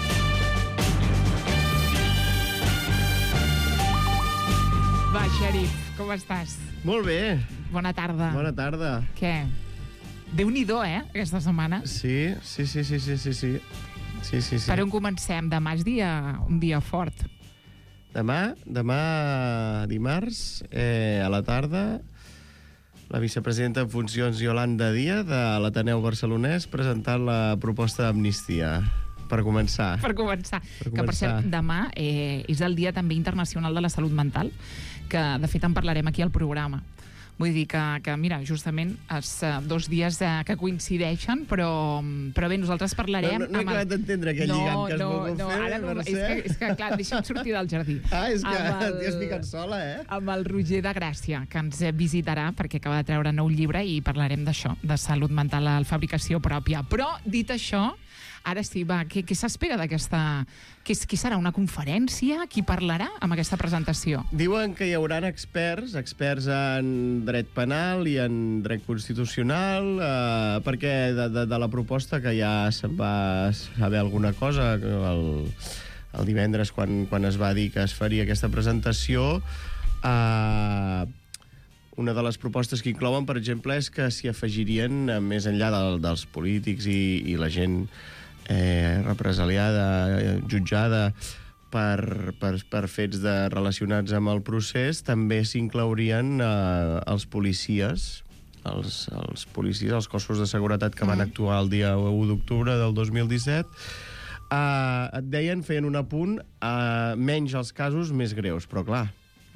Va, xèrif, com estàs? Molt bé. Bona tarda. Bona tarda. Què? Déu-n'hi-do, eh, aquesta setmana. Sí, sí, sí, sí, sí, sí, sí. Sí, sí, sí. Per on comencem? Demà és dia, un dia fort. Demà, demà dimarts, eh, a la tarda, la vicepresidenta en funcions Yolanda Díaz de l'Ateneu Barcelonès presentant la proposta d'amnistia. Per començar. Per començar. Per que, per cert, demà eh, és el Dia també internacional de la salut mental, que, de fet, en parlarem aquí al programa. Vull dir que, que mira, justament els uh, dos dies uh, que coincideixen, però, però bé, nosaltres parlarem... No, no, no he acabat d'entendre aquell no, lligam que has no, volgut no, fer, ara no, Mercè. és, que, és que, clar, deixa'm sortir del jardí. Ah, és que el, t'hi has ficat sola, eh? Amb el Roger de Gràcia, que ens visitarà, perquè acaba de treure nou llibre i parlarem d'això, de salut mental a la fabricació pròpia. Però, dit això, ara sí, va, què, què s'espera d'aquesta... Què, què serà, una conferència? Qui parlarà amb aquesta presentació? Diuen que hi haurà experts, experts en dret penal i en dret constitucional, eh, perquè de, de, de la proposta que ja se'n va saber alguna cosa el, el divendres quan, quan es va dir que es faria aquesta presentació, eh, una de les propostes que inclouen, per exemple, és que s'hi afegirien, eh, més enllà del, dels polítics i, i la gent eh, represaliada, eh, jutjada per, per, per fets de, relacionats amb el procés, també s'inclourien eh, els policies, els, els policies, els cossos de seguretat que van actuar el dia u d'octubre del dos mil disset. Eh, et deien, feien un apunt, eh, menys els casos més greus, però clar,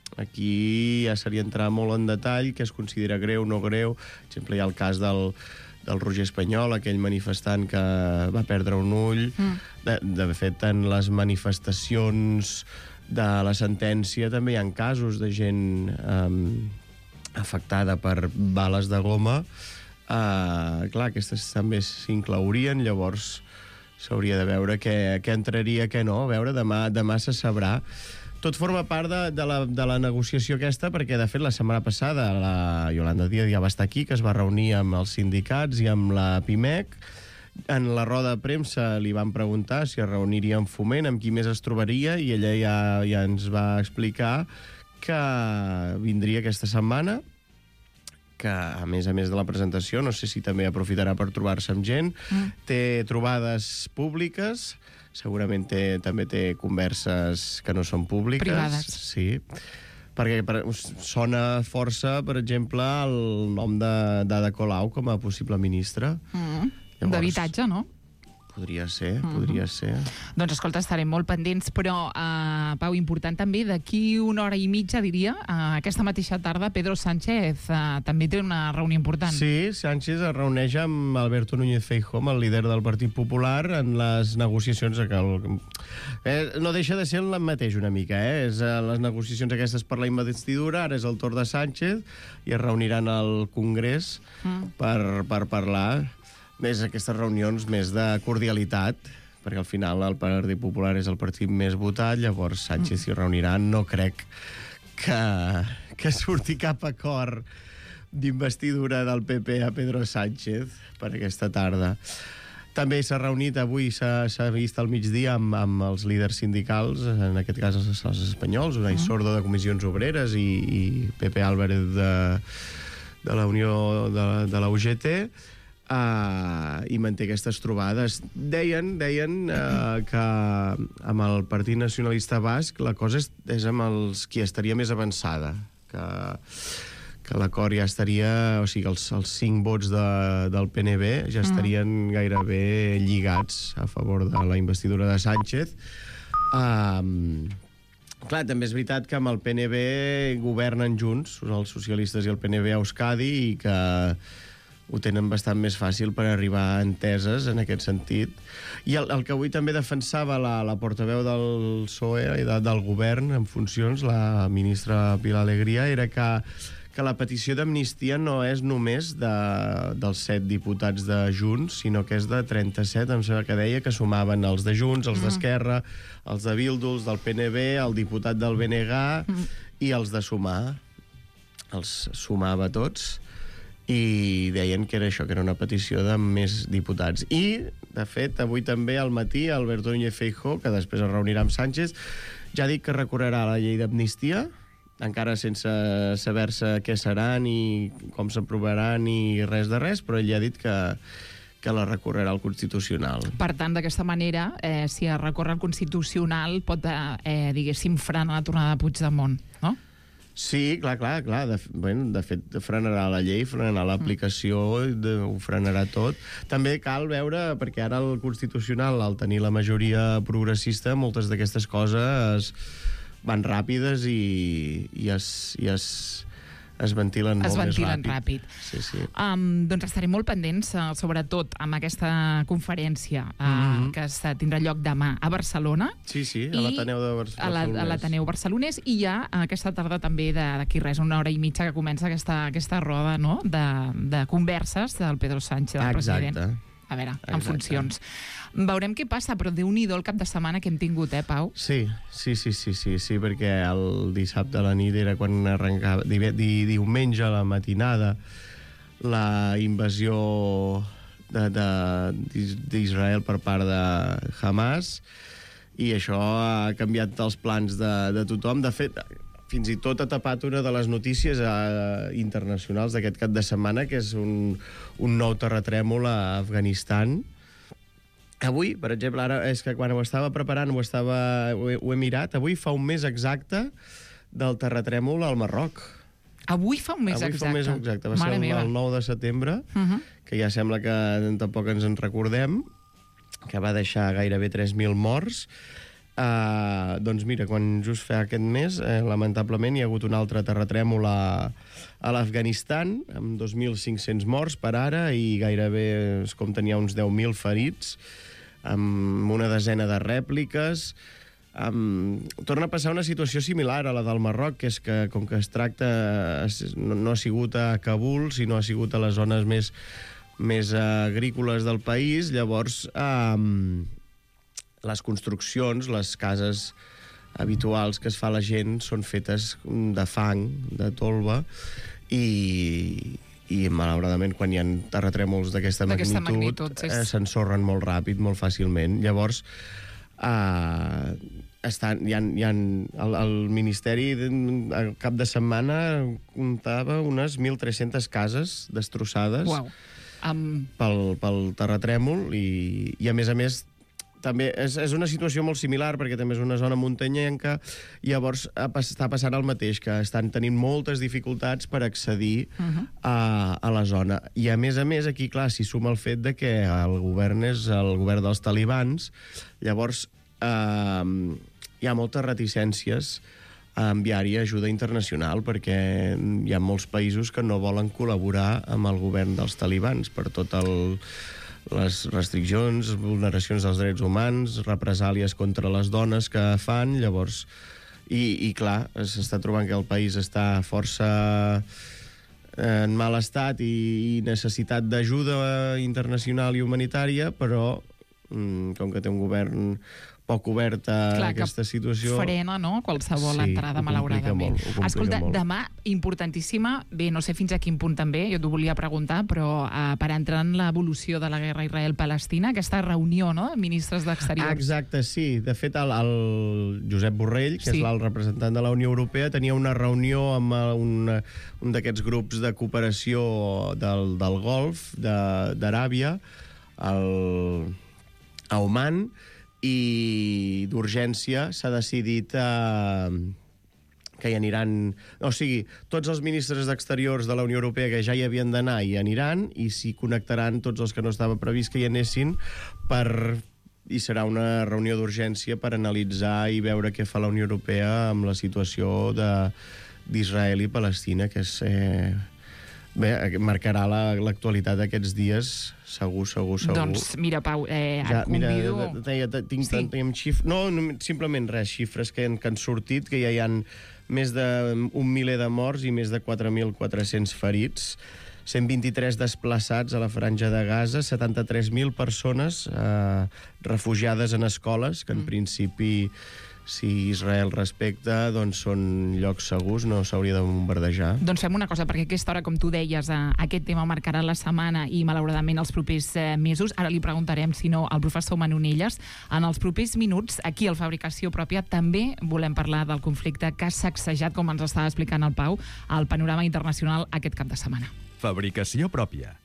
aquí ja seria entrar molt en detall què es considera greu, no greu. Per exemple, hi ha el cas del, del Roger Espanyol, aquell manifestant que va perdre un ull. Mm. De, de fet, en les manifestacions de la sentència també hi ha casos de gent um, afectada per bales de goma. Uh, clar, aquestes també s'inclourien, llavors s'hauria de veure què, què entraria, què no. A veure, demà, demà se sabrà. Tot forma part de, de, la, de la negociació aquesta, perquè, de fet, la setmana passada la Yolanda Díaz ja va estar aquí, que es va reunir amb els sindicats i amb la PIMEC. En la roda de premsa li van preguntar si es reuniria amb Foment, amb qui més es trobaria, i ella ja, ja ens va explicar que vindria aquesta setmana, que, a més a més de la presentació, no sé si també aprofitarà per trobar-se amb gent, mm. té trobades públiques, segurament té, també té converses que no són públiques. Privades. Sí, perquè per, sona força, per exemple, el nom d'Ada Colau com a possible ministre. Mm. D'habitatge, no? Podria ser, podria ser. Doncs, escolta, estarem molt pendents, però, uh, Pau, important també, d'aquí una hora i mitja, diria, uh, aquesta mateixa tarda, Pedro Sánchez uh, també té una reunió important. Sí, Sánchez es reuneix amb Alberto Núñez Feijóo, el líder del Partit Popular, en les negociacions... Que el... eh, no deixa de ser el mateix una mica, eh? És, uh, les negociacions aquestes per la investidura, ara és el torn de Sánchez, i es reuniran al Congrés mm. per, per parlar... Més aquestes reunions més de cordialitat, perquè al final el Partit Popular és el partit més votat, llavors Sánchez s'hi reunirà. No crec que, que surti cap acord d'investidura del P P a Pedro Sánchez per aquesta tarda. També s'ha reunit avui, s'ha vist al migdia amb, amb els líders sindicals, en aquest cas els, els espanyols, Unai uh -huh. Sordo de Comissions Obreres i, i Pepe Álvarez de, de la Unió de, de la U G T, uh, i manté aquestes trobades. Deien, deien uh, que amb el Partit Nacionalista Basc la cosa és, és amb els qui estaria més avançada, que... que l'acord ja estaria... O sigui, els, els cinc vots de, del P N B ja estarien gairebé lligats a favor de la investidura de Sánchez. Um, clar, també és veritat que amb el P N B governen junts, els socialistes i el P N B a Euskadi, i que ho tenen bastant més fàcil per arribar a enteses en aquest sentit. I el, el que avui també defensava la, la portaveu del P S O E i de, del govern en funcions, la ministra Pilar Alegría, era que que la petició d'amnistia no és només de, dels set diputats de Junts, sinó que és de trenta-set, em sembla que deia, que sumaven els de Junts, els d'Esquerra, els de Bildu, els del P N B, el diputat del B N G i els de Sumar. Els sumava tots i deien que era això, que era una petició de més diputats. I, de fet, avui també al matí Alberto Núñez Feijóo, que després es reunirà amb Sánchez, ja ha dit que recorrerà la llei d'amnistia, encara sense saber-se què serà ni com s'aprovarà ni res de res, però ell ha dit que, que la recorrerà al Constitucional. Per tant, d'aquesta manera, eh, si es recorre al Constitucional, pot, eh, diguéssim, frenar la tornada de Puigdemont, no? Sí, clar, clar, clar. De, bueno, de fet, frenarà la llei, frenarà l'aplicació, de, ho frenarà tot. També cal veure, perquè ara el Constitucional, al tenir la majoria progressista, moltes d'aquestes coses van ràpides i, i, es, i es, es ventilen es molt ventilen més ràpid. ràpid. Sí, sí. Um, doncs estarem molt pendents, uh, sobretot amb aquesta conferència uh, Mm-hmm. que es tindrà lloc demà a Barcelona. Sí, sí, a l'Ateneu de Bar a la- a l'Ateneu Barcelonès, i ja aquesta tarda també de- d'aquí res, una hora i mitja que comença aquesta, aquesta roda, no?, de, de converses del Pedro Sánchez, del Exacte. president. A veure, en Exacte. funcions. Veurem què passa, però Déu-n'hi-do el cap de setmana que hem tingut, eh, Pau? Sí, sí, sí, sí, sí, sí, perquè el dissabte a la nit era quan arrencava, di, di, diumenge a la matinada, la invasió de- de- d'Israel per part de Hamas, i això ha canviat els plans de, de tothom. De fet, fins i tot ha tapat una de les notícies eh, internacionals d'aquest cap de setmana, que és un, un nou terratrèmol a Afganistan. Avui, per exemple, ara és que quan ho estava preparant, ho, estava, ho, he, ho he mirat, avui fa un mes exacte del terratrèmol al Marroc. Avui fa un mes Avui exacte. fa un mes exacte. Va Mare ser el, meva. el nou de setembre, Uh -huh. que ja sembla que tampoc ens en recordem, que va deixar gairebé tres mil morts. Uh, doncs mira, quan just fa aquest mes, eh, lamentablement, hi ha hagut un altre terratrèmol a, a l'Afganistan, amb dos mil cinc-cents morts per ara, i gairebé es compten ja uns deu mil ferits, amb una desena de rèpliques. Um, torna a passar una situació similar a la del Marroc, que és que, com que es tracta, es, no, no ha sigut a Kabul, sinó ha sigut a les zones més, més agrícoles del país, llavors um, les construccions, les cases habituals que es fa la gent són fetes de fang, de tolva, i, i malauradament quan hi ha terratrèmols d'aquesta D'aquesta magnitud, magnitud, sí. eh, s'ensorren molt ràpid, molt fàcilment. Llavors, eh, estan, hi ha, hi ha, el, el Ministeri al cap de setmana comptava unes mil tres-centes cases destrossades Uau. Um... pel, pel terratrèmol, i, i a més a més també és, és una situació molt similar, perquè també és una zona muntanyenca, i llavors està passant el mateix, que estan tenint moltes dificultats per accedir Uh -huh. a, a la zona. I a més a més, aquí, clar, s'hi suma el fet de que el govern és el govern dels talibans, llavors eh, hi ha moltes reticències a enviar-hi ajuda internacional, perquè hi ha molts països que no volen col·laborar amb el govern dels talibans per tot el les restriccions, vulneracions dels drets humans, represàlies contra les dones que fan, llavors... I, i clar, s'està trobant que el país està força en mal estat i, i necessitat d'ajuda internacional i humanitària, però com que té un govern poc oberta Clar, aquesta situació. Frena, no?, qualsevol Sí, entrada, ho complica malauradament. molt, ho complica Escolta, molt. demà, importantíssima, bé, no sé fins a quin punt també, jo t'ho volia preguntar, però uh, per entrar en l'evolució de la guerra Israel-Palestina, aquesta reunió, no?, de ministres d'Exteriors. Ah, exacte, sí. De fet, el, el Josep Borrell, que Sí. és l'alt representant de la Unió Europea, tenia una reunió amb un, un d'aquests grups de cooperació del, del Golf, de- d'Aràbia, el, a Oman, i d'urgència s'ha decidit eh, que hi aniran... O sigui, tots els ministres d'Exteriors de la Unió Europea que ja hi havien d'anar hi aniran, i s'hi connectaran tots els que no estava previst que hi anessin per... i serà una reunió d'urgència per analitzar i veure què fa la Unió Europea amb la situació de- d'Israel i Palestina, que és... Eh, bé, marcarà la- l'actualitat d'aquests dies, segur, segur, segur. Doncs mira, Pau, eh, Ja, et convido... mira, deia, tinc, sí. teníem xif... No, no, simplement res, xifres que han, que han sortit, que ja hi ha més d'un miler de morts i més de quatre mil quatre-cents ferits, cent vint-i-tres desplaçats a la franja de Gaza, setanta-tres mil persones eh, refugiades en escoles, que en mm. principi, si Israel respecta, doncs són llocs segurs, no s'hauria de bombardejar. Doncs fem una cosa, perquè a aquesta hora, com tu deies, eh, aquest tema marcarà la setmana i, malauradament, els propers eh, mesos. Ara li preguntarem, si no, al professor Manonelles. En els propers minuts, aquí al Fabricació Pròpia, també volem parlar del conflicte que ha sacsejat, com ens estava explicant el Pau, el panorama internacional aquest cap de setmana. Fabricació Pròpia.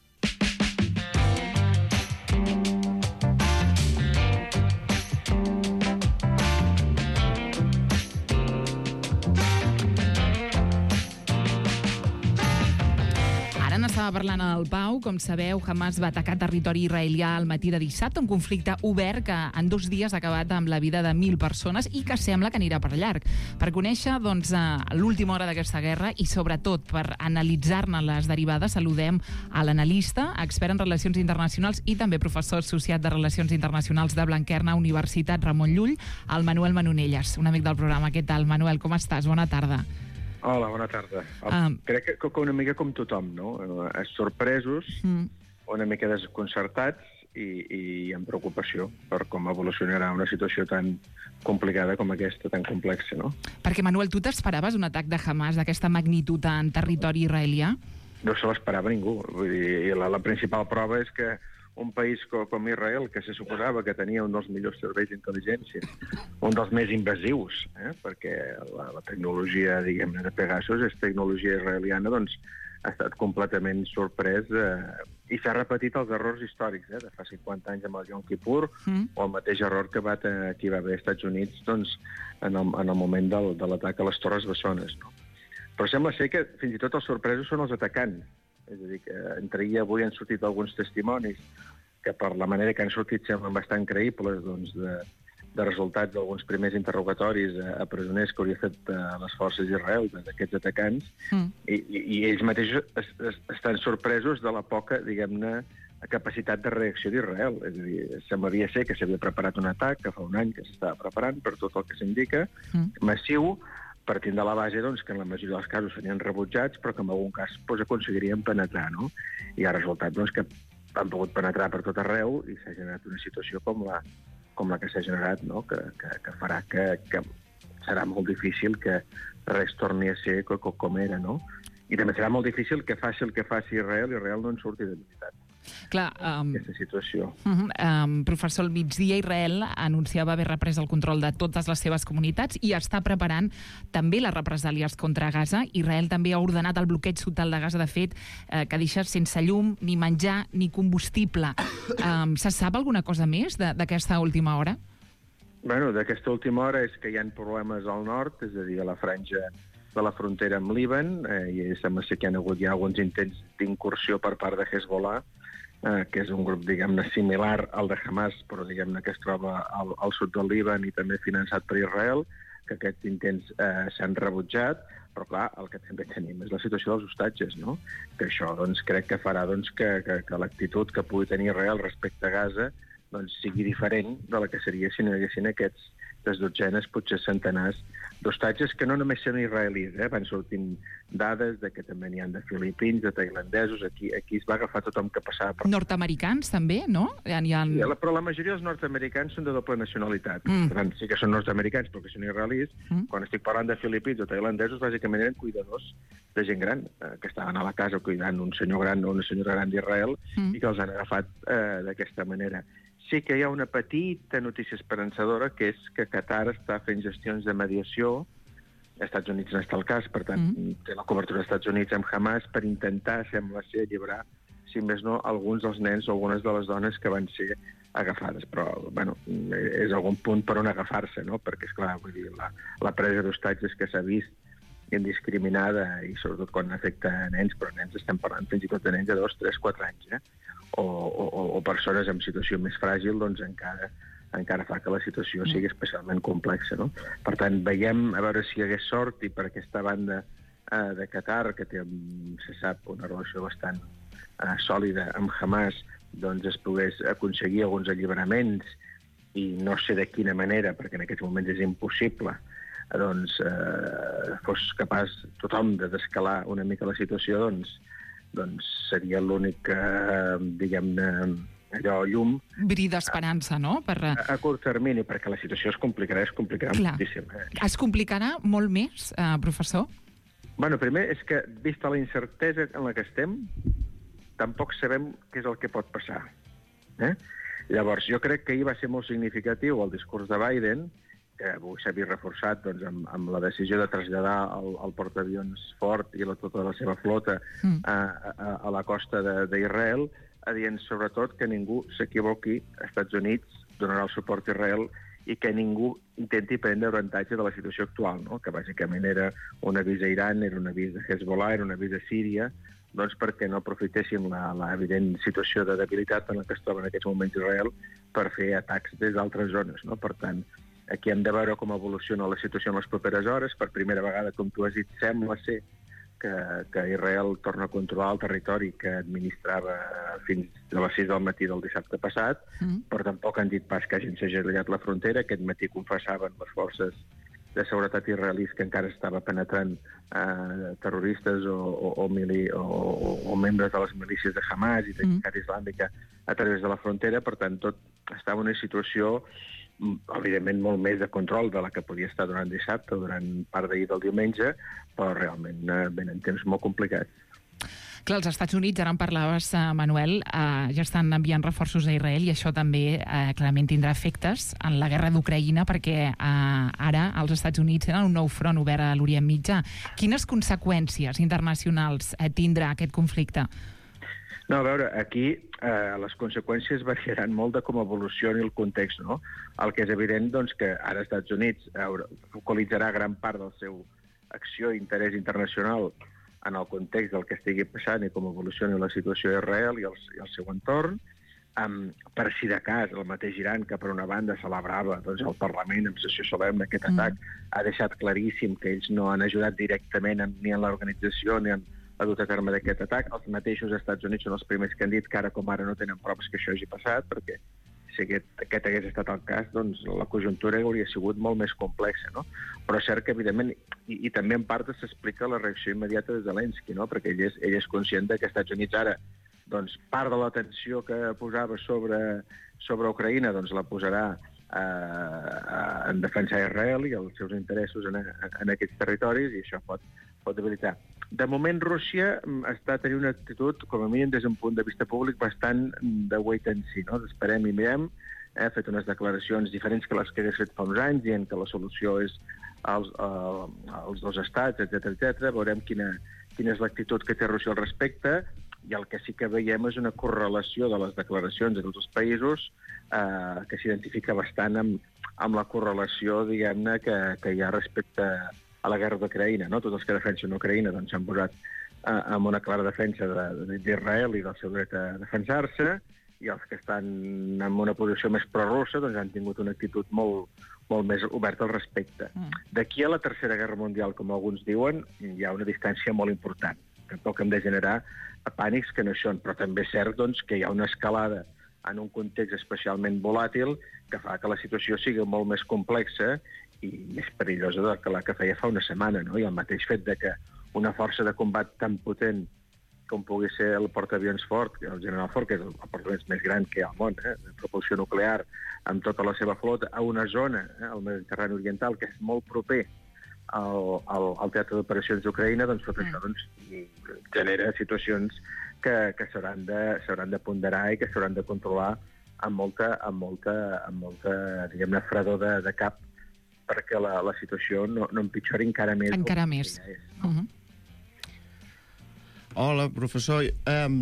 Ara n'estava parlant el Pau. Com sabeu, Hamas va atacar territori israelià al matí de dissabte, un conflicte obert que en dos dies ha acabat amb la vida de mil persones i que sembla que anirà per llarg. Per conèixer doncs, l'última hora d'aquesta guerra i, sobretot, per analitzar-ne les derivades, saludem a l'analista, expert en relacions internacionals i també professor associat de Relacions Internacionals de Blanquerna, Universitat Ramon Llull, el Manuel Manonelles, un amic del programa. Què tal, Manuel? Com estàs? Bona tarda. Hola, bona tarda. Um, Crec que, que una mica com tothom, no? Eh, Sorpresos, mm. una mica desconcertats i, i amb preocupació per com evolucionarà una situació tan complicada com aquesta, tan complexa, no? Perquè, Manuel, tu t'esperaves un atac de Hamas d'aquesta magnitud en territori israelià? No se l'esperava ningú. Vull dir, la, la principal prova és que un país com, com Israel, que se suposava que tenia un dels millors serveis d'intel·ligència, un dels més invasius, eh? perquè la, la tecnologia, diguem-ne, de Pegasus és tecnologia israeliana, doncs ha estat completament sorprès eh, i s'ha repetit els errors històrics, eh, de fa cinquanta anys amb el Yom Kippur, mm. o el mateix error que va, que hi va haver als Estats Units doncs, en, el, en el moment del, de l'atac a les Torres Bessones. No? Però sembla ser que fins i tot els sorpresos són els atacants. És a dir, que entre ahir i avui han sortit alguns testimonis que per la manera que han sortit semblen bastant creïbles, doncs, de, de resultats d'alguns primers interrogatoris a, a presoners que hauria fet a les forces d'Israel, d'aquests atacants, mm. i, i, i ells mateixos es, es, estan sorpresos de la poca, diguem-ne, capacitat de reacció d'Israel. És a dir, semblaria ser que s'havia preparat un atac, que fa un any que s'estava preparant, per tot el que s'indica, mm. massiu, partint de la base doncs, que en la majoria dels casos serien rebutjats, però que en algun cas doncs, aconseguirien penetrar. No? I ha resultat doncs, que han pogut penetrar per tot arreu i s'ha generat una situació com la, com la que s'ha generat, no? que, que, que farà que, que serà molt difícil que res torni a ser com, com era. No? I també serà molt difícil que faci el que faci Israel i Israel no en surti de veritat. Clar, um, aquesta situació. Uh -huh, um, professor, al migdia Israel anunciava haver reprès el control de totes les seves comunitats i està preparant també les represàlies contra Gaza. Israel també ha ordenat el bloqueig total de Gaza, de fet, eh, que deixa sense llum, ni menjar, ni combustible. Um, se sap alguna cosa més d'aquesta última hora? Bueno, d'aquesta última hora és que hi ha problemes al nord, és a dir, a la franja de la frontera amb Líban, eh, i sembla ser que hi ha hagut ja alguns intents d'incursió per part de Hezbollah, eh, que és un grup, diguem-ne, similar al de Hamas, però diguem-ne que es troba al, al sud del Líban i també finançat per Israel, que aquests intents eh, s'han rebutjat, però clar, el que també tenim és la situació dels hostatges, no? Que això, doncs, crec que farà doncs, que, que, que l'actitud que pugui tenir Israel respecte a Gaza doncs, sigui diferent de la que seria si no hi haguessin aquests, des dotzenes, potser centenars, d'hostatges que no només són israelis, eh? Van sortint dades de que també n'hi ha de filipins, de tailandesos, aquí, aquí es va agafar tothom que passava per... Nord-americans, també, no? Hi ha... Sí, però la majoria dels nord-americans són de doble nacionalitat. Mm. Per tant, sí que són nord-americans, però que són israelis. Mm. Quan estic parlant de filipins o tailandesos, bàsicament eren cuidadors de gent gran, eh, que estaven a la casa cuidant un senyor gran o una senyora gran d'Israel mm. i que els han agafat eh, d'aquesta manera. Sí que hi ha una petita notícia esperançadora, que és que Qatar està fent gestions de mediació. Als Estats Units no està el cas, per tant, mm. té la cobertura dels Estats Units amb Hamas per intentar, sembla ser, alliberar, si més no, alguns dels nens o algunes de les dones que van ser agafades. Però, bueno, és algun punt per on agafar-se, no? Perquè, esclar, vull dir, la, la presa d'hostatges que s'ha vist indiscriminada, i sobretot quan afecta nens, però nens estem parlant fins i tot de nens de dos, tres, quatre anys, eh? O, o, o persones en situació més fràgil, doncs encara, encara fa que la situació sigui especialment complexa, no? Per tant, veiem a veure si hi hagués sort i per aquesta banda eh, de Qatar, que té, se sap, una relació bastant eh, sòlida amb Hamas, doncs es pogués aconseguir alguns alliberaments, i no sé de quina manera, perquè en aquests moments és impossible, doncs eh, fos capaç tothom de descalar una mica la situació, doncs doncs seria l'únic, eh, diguem-ne, allò, llum. Bri d'esperança, no? Per... A, a curt termini, perquè la situació es complicarà, es complicarà Clar. moltíssim. Eh? Es complicarà molt més, eh, professor? Bueno, primer és que, vista la incertesa en la que estem, tampoc sabem què és el que pot passar. Eh? Llavors, jo crec que ahir va ser molt significatiu el discurs de Biden, que avui s'ha vist reforçat doncs, amb, amb la decisió de traslladar el, el portaavions Ford i la, tota la seva flota mm. a, a, a la costa d'Israel, dient sobretot que ningú s'equivoqui, als Estats Units donarà el suport a Israel i que ningú intenti prendre avantatge de la situació actual, no? Que bàsicament era un avís a Iran, era un avís a Hezbollah, era un avís a Síria, doncs perquè no aprofitessin l'evident situació de debilitat en la que es troba en aquests moments Israel per fer atacs des d'altres zones, no? Per tant, aquí hem de veure com evoluciona la situació en les properes hores. Per primera vegada, com tu has dit, sembla ser que, que Israel torna a controlar el territori que administrava fins a les sis del matí del dissabte passat, mm. però tampoc han dit pas que hagin segellat la frontera. Aquest matí confessaven les forces de seguretat israelis que encara estava penetrant eh, terroristes o, o, o, mili, o, o, o membres de les milícies de Hamas i de mm. Jihad Islàmica a través de la frontera. Per tant, tot estava en una situació evidentment molt més de control de la que podia estar durant dissabte o durant part d'ahir del diumenge, però realment eh, venen temps molt complicats. Clar, els Estats Units, ara en parlaves, eh, Manuel, eh, ja estan enviant reforços a Israel i això també eh, clarament tindrà efectes en la guerra d'Ucraïna perquè eh, ara els Estats Units tenen un nou front obert a l'Orient Mitjà. Quines conseqüències internacionals eh, tindrà aquest conflicte? No, a veure, aquí eh, les conseqüències variaran molt de com evolucioni el context, no? El que és evident, doncs, que ara als Estats Units eh, focalitzarà gran part del seu acció i interès internacional en el context del que estigui passant i com evolucioni la situació d'Israel i, i el seu entorn. Um, per si de cas, el mateix Iran, que per una banda celebrava doncs, el Parlament amb sessió solemne aquest mm. atac, ha deixat claríssim que ells no han ajudat directament en, ni en l'organització ni en ha dut a terme d'aquest atac. Els mateixos Estats Units són els primers que han dit que ara com ara no tenen proves que això hagi passat, perquè si aquest, aquest hagués estat el cas, doncs la conjuntura hauria sigut molt més complexa, no? Però és cert que, evidentment, i, i també en part s'explica la reacció immediata de Zelensky, no? Perquè ell és, ell és conscient que als Estats Units ara, doncs, part de l'atenció que posava sobre, sobre Ucraïna, doncs la posarà eh, en defensar Israel i els seus interessos en, en aquests territoris, i això pot, pot debilitar. De moment, Rússia està tenint una actitud, com a mínim des d'un punt de vista públic, bastant de wait and see, no? Esperem i mirem. Ha fet unes declaracions diferents que les que hagués fet fa uns anys, dient que la solució és els, uh, els dos estats, etcètera, etcètera. Veurem quina, quina és l'actitud que té Rússia al respecte, i el que sí que veiem és una correlació de les declaracions de tots els països uh, que s'identifica bastant amb, amb la correlació, diguem-ne, que, que hi ha respecte a la guerra d'Ucraïna, no? Tots els que defensen Ucraïna doncs, s'han posat eh, amb una clara defensa d'Israel i del seu dret a defensar-se, i els que estan en una posició més prorrussa doncs, han tingut una actitud molt, molt més oberta al respecte. Mm. D'aquí a la Tercera Guerra Mundial, com alguns diuen, hi ha una distància molt important. Tampoc hem de generar pànics que no són, però també és cert doncs, que hi ha una escalada en un context especialment volàtil que fa que la situació sigui molt més complexa i més perillosa del que la que feia fa una setmana, no? I el mateix fet de que una força de combat tan potent com pugui ser el portaavions Ford, el General Ford, que és el portaavions més gran que hi ha al món, eh, de propulsió nuclear, amb tota la seva flota, a una zona, eh, el Mediterrani Oriental, que és molt proper al, al, al teatre d'operacions d'Ucraïna, doncs tot això doncs, genera situacions que, que s'hauran de, s'hauran de ponderar i que s'hauran de controlar amb molta, amb molta, amb molta diguem-ne, fredor de, de cap, perquè la, la situació no, no empitjori encara més. Encara més. Ja és, no? uh-huh. Hola, professor. Um,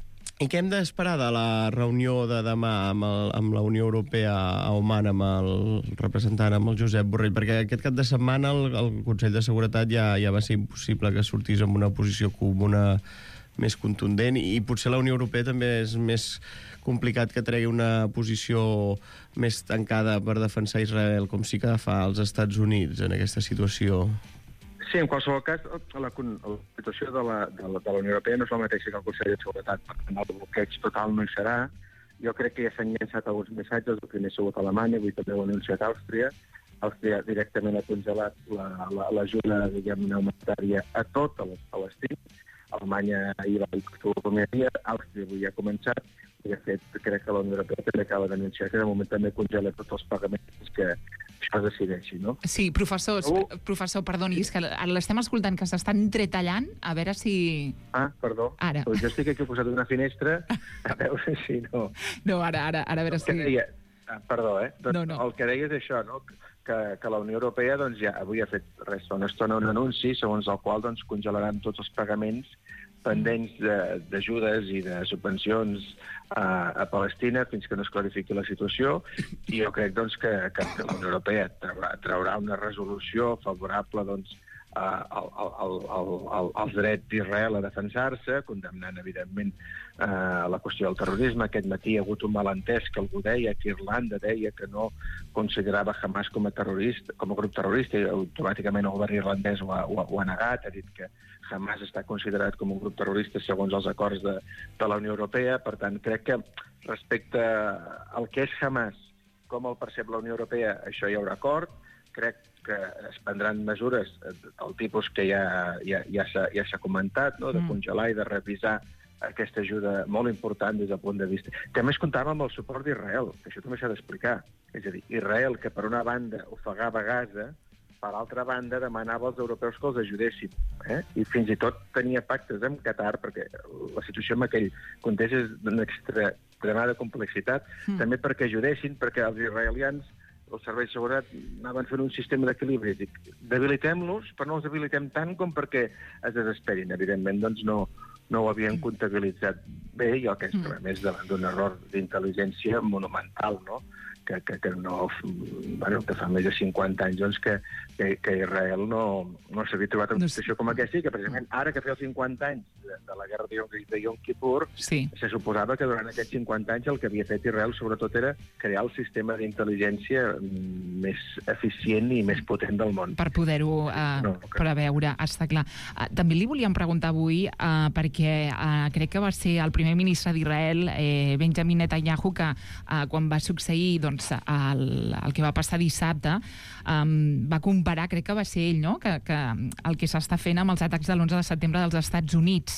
I què hem d'esperar de la reunió de demà amb, el, amb la Unió Europea a Oman, amb el representant, amb el Josep Borrell? Perquè aquest cap de setmana el, el Consell de Seguretat ja, ja va ser impossible que sortís amb una posició comuna més contundent, i potser la Unió Europea també és més complicat que tregui una posició més tancada per defensar Israel, com sí que fa els Estats Units en aquesta situació. Sí, en qualsevol cas, la, la situació de la, de, la, de la Unió Europea no és la mateixa que el Consell de Seguretat, per tant, el bloqueig total no hi serà. Jo crec que ja s'han llançat alguns missatges, el primer ha sigut Alemanya, avui també ho ha anunciat Àustria. Àustria directament ha congelat l'ajuda, la, diguem-ne, humanitària a tot el Palestí. Alemanya ahir va dir que ho comiaria, Àustria avui ja ha començat, i de fet crec que la Unió Europea també acaba d'anunciar que de moment també congela tots els pagaments que això es decideixi, no? Sí, professor, uh. professor, perdoni, és que l'estem escoltant que s'estan entretallant, a veure si... Ah, perdó. Ara. Pues jo estic aquí posat una finestra, a veure si no... No, ara, ara, ara a veure si... Deia... Ah, perdó, eh? Doncs no, no. El que deia és això, no? Que, que la Unió Europea doncs, ja avui ha fet res, fa una estona un anunci segons el qual doncs, congelaran tots els pagaments pendents d'ajudes i de subvencions a, a Palestina fins que no es clarifiqui la situació, i jo crec doncs, que, que la Unió Europea traurà, traurà una resolució favorable doncs, a, al, al, al, al, als drets d'Israel a defensar-se, condemnant, evidentment, eh, la qüestió del terrorisme. Aquest matí hi ha hagut un malentès que algú deia que Irlanda deia que no considerava Hamas com a terrorista, com a grup terrorista, i automàticament el govern irlandès ho ha, ho ha, ho ha negat, ha dit que Hamas està considerat com un grup terrorista segons els acords de, de la Unió Europea. Per tant, crec que respecte al que és Hamas, com el percep la Unió Europea, això hi haurà acord. Crec que es prendran mesures del tipus que ja, ja, ja s'ha ja s'ha comentat, no? De congelar i de revisar aquesta ajuda molt important des del punt de vista. També es comptava amb el suport d'Israel, que això també s'ha d'explicar. És a dir, Israel, que per una banda ofegava Gaza, per altra banda demanava als europeus que els ajudessin. Eh? I fins i tot tenia pactes amb Qatar, perquè la situació en aquell context és d'una extremada complexitat, mm. també perquè ajudessin, perquè els israelians, els serveis de seguretat, anaven fent un sistema d'equilibri. Debilitem-los, però no els debilitem tant com perquè es desesperin. Evidentment, doncs no, no ho havien comptabilitzat bé, i el que és, a més, davant d'un error d'intel·ligència monumental, no? Que, que, que, no, bueno, que fa més de cinquanta anys doncs, que, que, que Israel no, no s'havia trobat en una situació com aquesta, i que precisament ara que feia cinquanta anys de, de la guerra de Yom, de Yom Kippur, sí. se suposava que durant aquests cinquanta anys el que havia fet Israel sobretot era crear el sistema d'intel·ligència més eficient i més potent del món. Per poder-ho uh, no, okay. preveure, està clar. Uh, també li volíem preguntar avui, uh, perquè uh, crec que va ser el primer ministre d'Israel, eh, Benjamin Netanyahu, que uh, quan va succeir doncs, el, el que va passar dissabte, um, va comparar, crec que va ser ell, no? que, que el que s'està fent amb els atacs de l'onze de setembre dels Estats Units.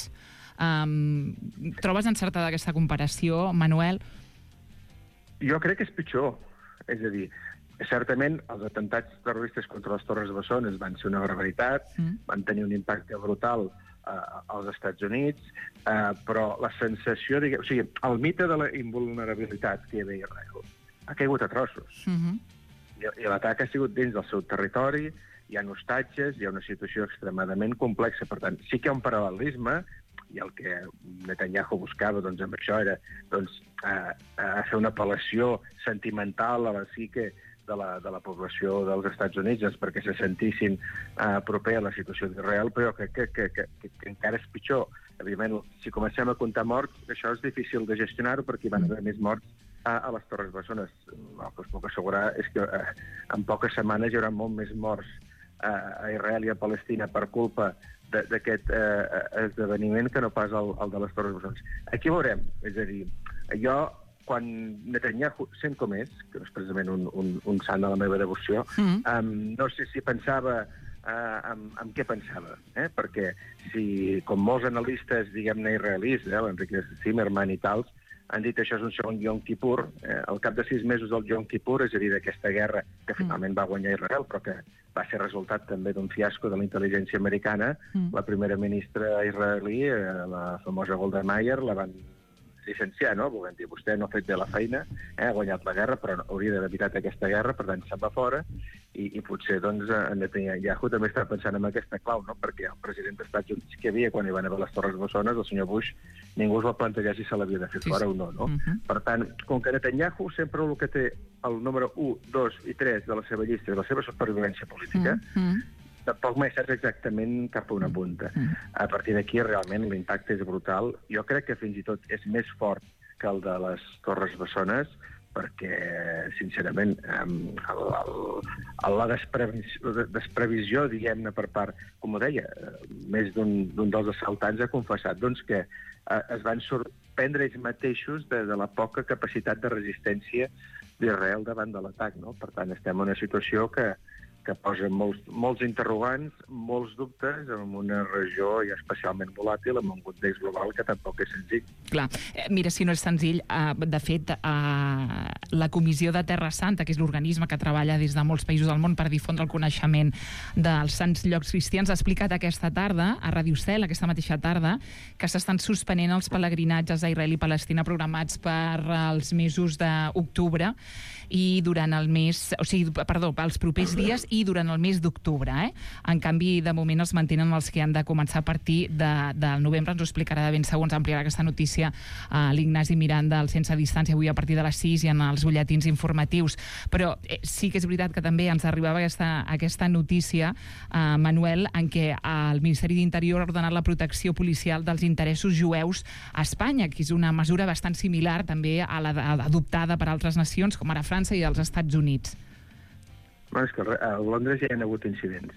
Um, trobes encertada aquesta comparació, Manuel? Jo crec que és pitjor. És a dir, certament els atentats terroristes contra les Torres Bessones van ser una barbaritat, mm. van tenir un impacte brutal uh, als Estats Units, uh, però la sensació, diguem, o sigui, el mite de la invulnerabilitat que hi havia a Israel ha caigut a trossos. Mm-hmm. I, i l'atac ha sigut dins del seu territori, hi ha hostatges, hi ha una situació extremadament complexa. Per tant, sí que hi ha un paral·lelisme, i el que Netanyahu buscava doncs, amb això era doncs, a, a fer una apel·lació sentimental a la psique de la, de la població dels Estats Units, doncs, perquè se sentissin uh, proper a la situació d'Israel, però crec que, que, que, que, que encara és pitjor. Evidentment, si comencem a comptar morts, això és difícil de gestionar-ho, perquè hi van haver més morts a, a les Torres Bessones. El que us puc assegurar és que uh, en poques setmanes hi haurà molt més morts uh, a Israel i a Palestina per culpa d'aquest eh, esdeveniment que no pas el, el de les Torres Bessones. Aquí veurem. És a dir, jo quan Netanyahu, sent com és, que és precisament un, un, un sant de la meva devoció, mm. um, no sé si pensava uh, en, en què pensava, eh? Perquè si, com molts analistes, diguem-ne, israelis, eh, l'Enrique Zimmerman i tals, han dit això és un segon Yom Kippur, eh, al cap de sis mesos del Yom Kippur, és a dir, d'aquesta guerra que finalment va guanyar Israel, però que va ser resultat també d'un fiasco de la intel·ligència americana, mm. la primera ministra israelí, eh, la famosa Golda Meir, la van llicenciar, no? Volem dir, vostè no ha fet bé la feina, eh, ha guanyat la guerra, però hauria d'haver evitat aquesta guerra, per tant, se'n va fora, i, i potser, doncs, en Netanyahu també està pensant en aquesta clau, no? Perquè el president dels Estats Units que hi havia quan hi van haver les Torres Bessones, el senyor Bush, ningú es va plantejar si se l'havia de fer sí, fora sí. o no, no? Uh-huh. Per tant, com que Netanyahu sempre el que té el número u, dos i tres de la seva llista és la seva supervivència política, uh-huh. tampoc mai saps exactament cap a una punta. Mm. A partir d'aquí, realment, l'impacte és brutal. Jo crec que fins i tot és més fort que el de les Torres Bessones, perquè, sincerament, el, el, el, la desprevisió, desprevisió diguem-ne, per part, com ho deia, més d'un dels assaltants ha confessat doncs, que eh, es van sorprendre ells mateixos de, de la poca capacitat de resistència d'Israel davant de l'atac, no? Per tant, estem en una situació que que posa molts, molts interrogants, molts dubtes en una regió ja especialment volàtil, amb un context global que tampoc és senzill. Clar. Mira, si no és senzill, de fet, la Comissió de Terra Santa, que és l'organisme que treballa des de molts països del món per difondre el coneixement dels sants llocs cristians, ha explicat aquesta tarda, a Ràdio Estel, aquesta mateixa tarda, que s'estan suspenent els pelegrinatges a Israel i Palestina programats per als mesos d'octubre i durant el mes, o sigui, perdó, els propers dies i durant el mes d'octubre. Eh? En canvi, de moment els mantenen els que han de començar a partir de, del novembre. Ens ho explicarà de ben segur, ens ampliarà aquesta notícia a l'Ignasi Miranda, al Sense Distància, avui a partir de les sis i en els butlletins informatius. Però eh, sí que és veritat que també ens arribava aquesta, aquesta notícia, eh, Manuel, en què el Ministeri d'Interior ha ordenat la protecció policial dels interessos jueus a Espanya, que és una mesura bastant similar també a la adoptada per altres nacions, com ara França i els Estats Units. Bueno, és que a Londres ja hi ha hagut incidents.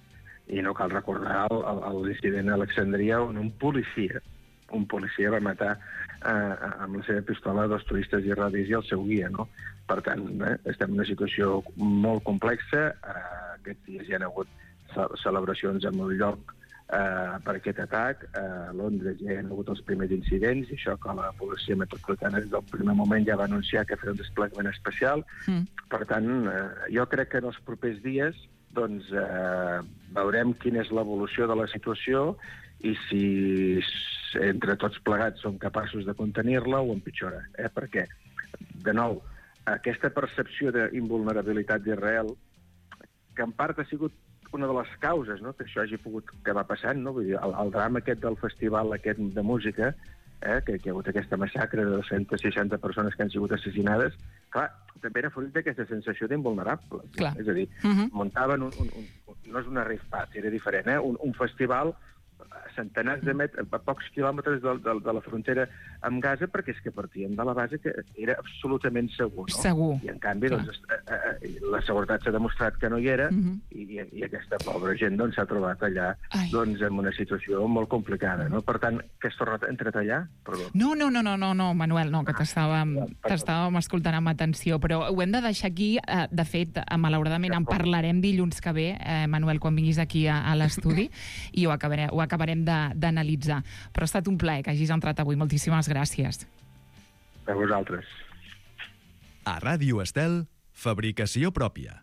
I no cal recordar l'incident a Alexandria on un policia, un policia va matar eh, amb la seva pistola dos turistes israelis i el seu guia, no? Per tant, eh, estem en una situació molt complexa. Eh, aquests dies hi ha hagut celebracions en el lloc Uh, per aquest atac. A Londres ja hi ha hagut els primers incidents i això que la policia metropolitana des del primer moment ja va anunciar que feia un desplegament especial. Mm. Per tant, uh, jo crec que en els propers dies doncs, uh, veurem quina és l'evolució de la situació i si entre tots plegats som capaços de contenir-la o empitjora. Eh? Perquè, de nou, aquesta percepció d'invulnerabilitat d'Israel, que en part ha sigut una de les causes, no?, que això hagi pogut acabar passant, no? Vull dir, el, el drama aquest del festival aquest de música, eh, que, que hi ha hagut aquesta massacre de dos-centes seixanta persones que han sigut assassinades, clar, també era fruit d'aquesta sensació d'invulnerable. És a dir, uh-huh. muntaven un, un, un... No és una rave party, era diferent, eh? Un, un festival a centenars de metres, a pocs quilòmetres de, de, de la frontera amb Gaza, perquè és que partien de la base que era absolutament segur, no? Segur. I en canvi, doncs, eh, eh, la seguretat s'ha demostrat que no hi era, uh-huh. i, i aquesta pobra gent doncs, s'ha trobat allà doncs, en una situació molt complicada, no? Per tant, que es torna a entretallar? Perdó. No, no, no, no, no, no, Manuel, no, que t'estàvem t'estàvem escoltant amb atenció, però ho hem de deixar aquí. De fet, malauradament, en parlarem dilluns que ve, eh, Manuel, quan vinguis aquí a, a l'estudi, i ho acabarem, ho acabarem d'analitzar. Però ha estat un plaer que hagis entrat avui. Moltíssimes gràcies. A vosaltres. A Ràdio Estel, fabricació pròpia.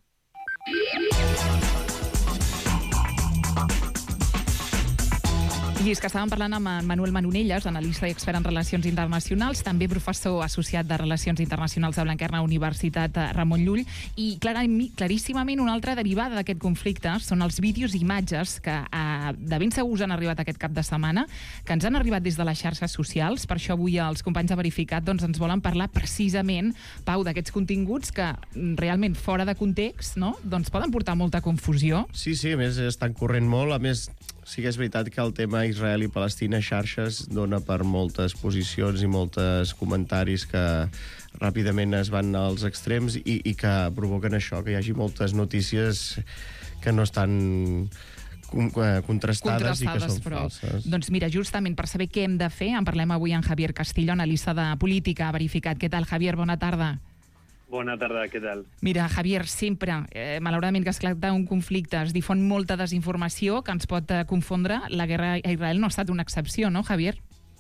I és que estàvem parlant amb en Manuel Manonelles, analista i expert en relacions internacionals, també professor associat de Relacions Internacionals de Blanquerna, Universitat Ramon Llull, i claríssimament una altra derivada d'aquest conflicte són els vídeos i imatges que eh, de ben segur us han arribat aquest cap de setmana, que ens han arribat des de les xarxes socials. Per això avui els companys de Verificat doncs, ens volen parlar precisament, Pau, d'aquests continguts que realment fora de context, no?, doncs poden portar molta confusió. Sí, sí, a més estan corrent molt, a més sí que és veritat que el tema Israel i Palestina xarxes dona per moltes posicions i molts comentaris que ràpidament es van als extrems i, i que provoquen això, que hi hagi moltes notícies que no estan contrastades, i que són però, falses. Doncs mira, justament per saber què hem de fer, en parlem avui amb Javier Castillo, analista de política verificat. Què tal, Javier? Bona tarda. Bona tarda, què tal? Mira, Javier, sempre, eh, malauradament que esclata un conflicte, es difon molta desinformació que ens pot eh, confondre. La guerra a Israel no ha estat una excepció, no, Javier?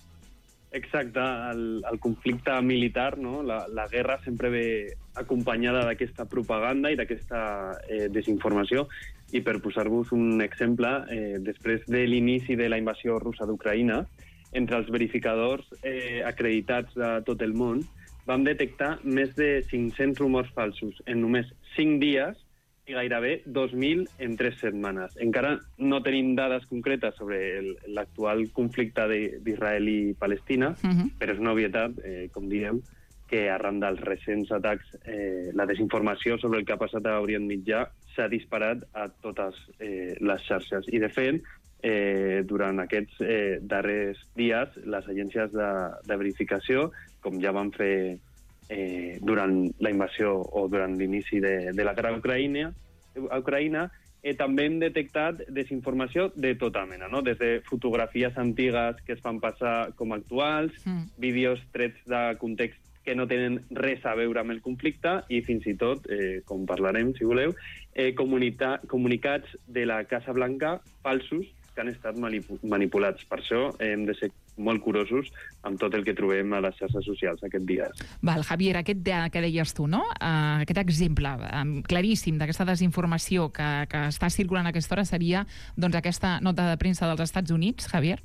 Exacte, el, el conflicte militar, no? la, la guerra sempre ve acompanyada d'aquesta propaganda i d'aquesta eh, desinformació. I per posar-vos un exemple, eh, després de l'inici de la invasió russa d'Ucraïna, entre els verificadors eh, acreditats de tot el món, vam detectar més de cinc-cents rumors falsos en només cinc dies i gairebé dos mil en tres setmanes. Encara no tenim dades concretes sobre l'actual conflicte d'Israel i Palestina, uh-huh. però és una obvietat, eh, com diem, que arran dels recents atacs eh, la desinformació sobre el que ha passat a Orient Mitjà s'ha disparat a totes eh, les xarxes. I, de fet, eh, durant aquests eh, darrers dies, les agències de, de verificació, com ja van fer eh, durant la invasió o durant l'inici de, de la guerra a Ucraïna, a Ucraïna eh, també hem detectat desinformació de tota mena, no? Des de fotografies antigues que es fan passar com actuals, mm. vídeos trets de context que no tenen res a veure amb el conflicte i fins i tot, eh, com parlarem, si voleu, eh, comunicats de la Casa Blanca falsos que han estat manipulats. Per això hem de ser molt curosos amb tot el que trobem a les xarxes socials aquests dies. Val, Javier, aquest de, que deies tu, no? Uh, aquest exemple um, claríssim d'aquesta desinformació que, que està circulant a aquesta hora seria doncs, aquesta nota de premsa dels Estats Units, Javier?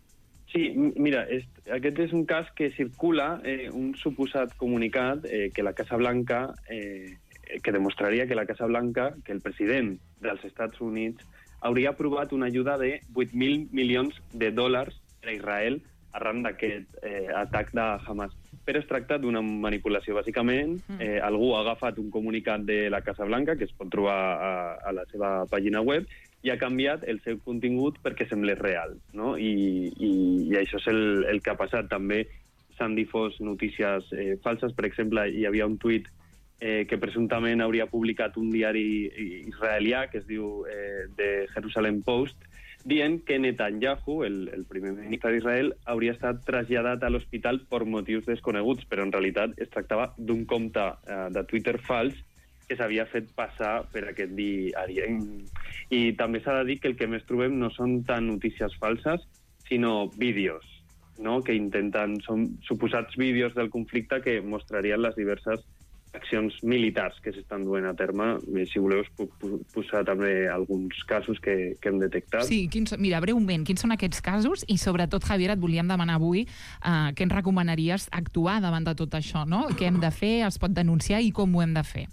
Sí, mira, és, aquest és un cas que circula eh, un suposat comunicat eh, que la Casa Blanca, eh, que demostraria que la Casa Blanca, que el president dels Estats Units hauria aprovat una ajuda de vuit mil milions de dòlars per a Israel arran d'aquest eh, atac de Hamas. Però es tracta d'una manipulació. Bàsicament, eh, algú ha agafat un comunicat de la Casa Blanca, que es pot trobar a, a la seva pàgina web, i ha canviat el seu contingut perquè semblés real, no? I, i, i això és el, el que ha passat. També s'han difós notícies eh, falses. Per exemple, hi havia un tuit eh, que presumptament hauria publicat un diari israelià que es diu eh, The Jerusalem Post, dient que Netanyahu, el, el primer ministre d'Israel, hauria estat traslladat a l'hospital per motius desconeguts, però en realitat es tractava d'un compte eh, de Twitter fals que s'havia fet passar per aquest diari. I també s'ha de dir que el que més trobem no són tant notícies falses, sinó vídeos, no? Que intenten, són suposats vídeos del conflicte que mostrarien les diverses accions militars que s'estan duent a terme. Si voleu, us puc posar també alguns casos que, que hem detectat. Sí, quins, mira, breument, quins són aquests casos? I sobretot, Javier, et volíem demanar avui eh, què ens recomanaries actuar davant de tot això, no? Què hem de fer, es pot denunciar i com ho hem de fer?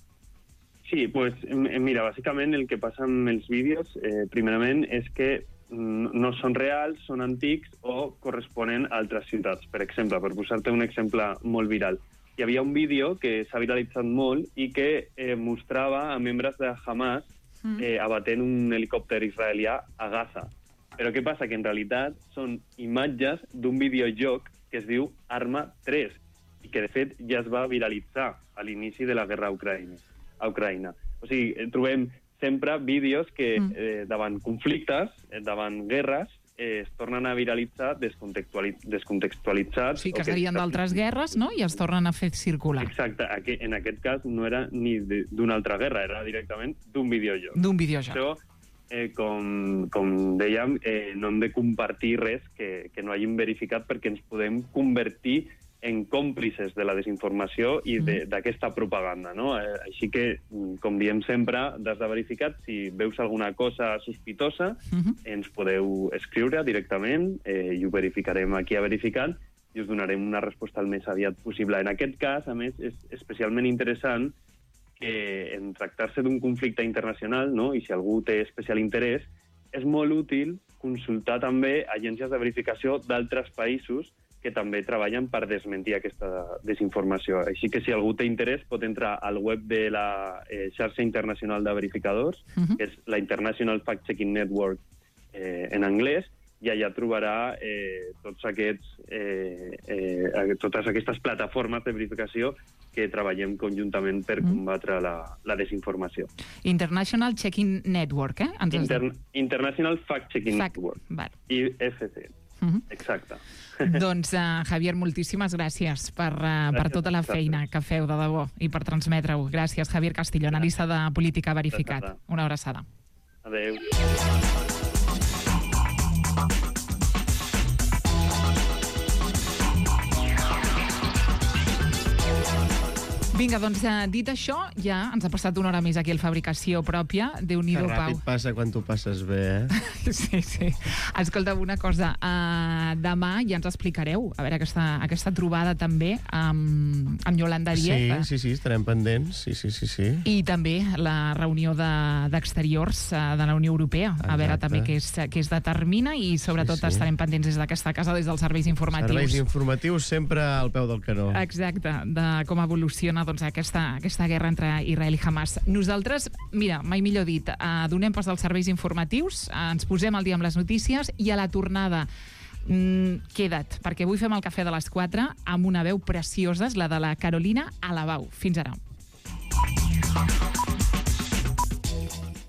Sí, pues, mira, bàsicament el que passa amb els vídeos, eh, primerament, és que no són reals, són antics o corresponen a altres ciutats. Per exemple, per posar-te un exemple molt viral, hi havia un vídeo que s'ha viralitzat molt i que eh, mostrava a membres de Hamas eh, abatent un helicòpter israelià a Gaza. Però què passa? Que en realitat són imatges d'un videojoc que es diu Arma tres i que, de fet, ja es va viralitzar a l'inici de la guerra a Ucraïna. a Ucraïna. O sigui, trobem sempre vídeos que eh, davant conflictes, eh, davant guerres, eh, es tornen a viralitzar descontextualitzats. descontextualitzats sí, que serien d'altres guerres, no? I es tornen a fer circular. Exacte. Aquí, en aquest cas no era ni d'una altra guerra, era directament d'un videojoc. D'un videojoc. Això, eh, com, com dèiem, eh, no hem de compartir res que, que no hàgim verificat perquè ens podem convertir en còmplices de la desinformació i d'aquesta propaganda, no? Eh, així que, com diem sempre, des de verificat, si veus alguna cosa sospitosa, uh-huh. ens podeu escriure directament eh, i ho verificarem aquí a Verificat i us donarem una resposta el més aviat possible. En aquest cas, a més, és especialment interessant que en tractar-se d'un conflicte internacional, no? I si algú té especial interès, és molt útil consultar també agències de verificació d'altres països que també treballen per desmentir aquesta desinformació. Així que si algú té interès pot entrar al web de la eh, xarxa internacional de verificadors, uh-huh. que és la International Fact Checking Network eh, en anglès, i allà trobarà eh, tots aquests, eh, eh, totes aquestes plataformes de verificació que treballem conjuntament per combatre la, la desinformació. International Checking Network, eh? Ens Inter International Fact Checking Fact. Network. Val. I F C. Uh -huh. Exacte. Doncs, uh, Javier, moltíssimes gràcies per, uh, per tota la feina que feu, de debò, i per transmetre-ho. Gràcies, Javier Castillo, analista de política verificat. Una abraçada. Adéu. Vinga, doncs, eh, dit això, ja ens ha passat una hora més aquí al Fabricació Pròpia. Déu-n'hi-do, Que Pau. ràpid passa quan tu passes bé, eh? Sí, sí. Escolta, una cosa. Uh, demà ja ens explicareu, a veure, aquesta, aquesta trobada també amb, amb Yolanda Díaz. Sí, sí, sí, estarem pendents. Sí, sí, sí, sí. I també la reunió d'exteriors de, uh, de la Unió Europea. A veure Exacte. també què és, què es determina i sobretot Sí, sí. estarem pendents des d'aquesta casa, des dels serveis informatius. Serveis informatius sempre al peu del canó. Exacte, de com evoluciona doncs, aquesta, aquesta guerra entre Israel i Hamas. Nosaltres, mira, mai millor dit, eh, donem pas als serveis informatius, eh, ens posem al dia amb les notícies i a la tornada mm, queda't, perquè avui fem el cafè de les quatre amb una veu preciosa, és la de la Carolina Alabau. Fins ara.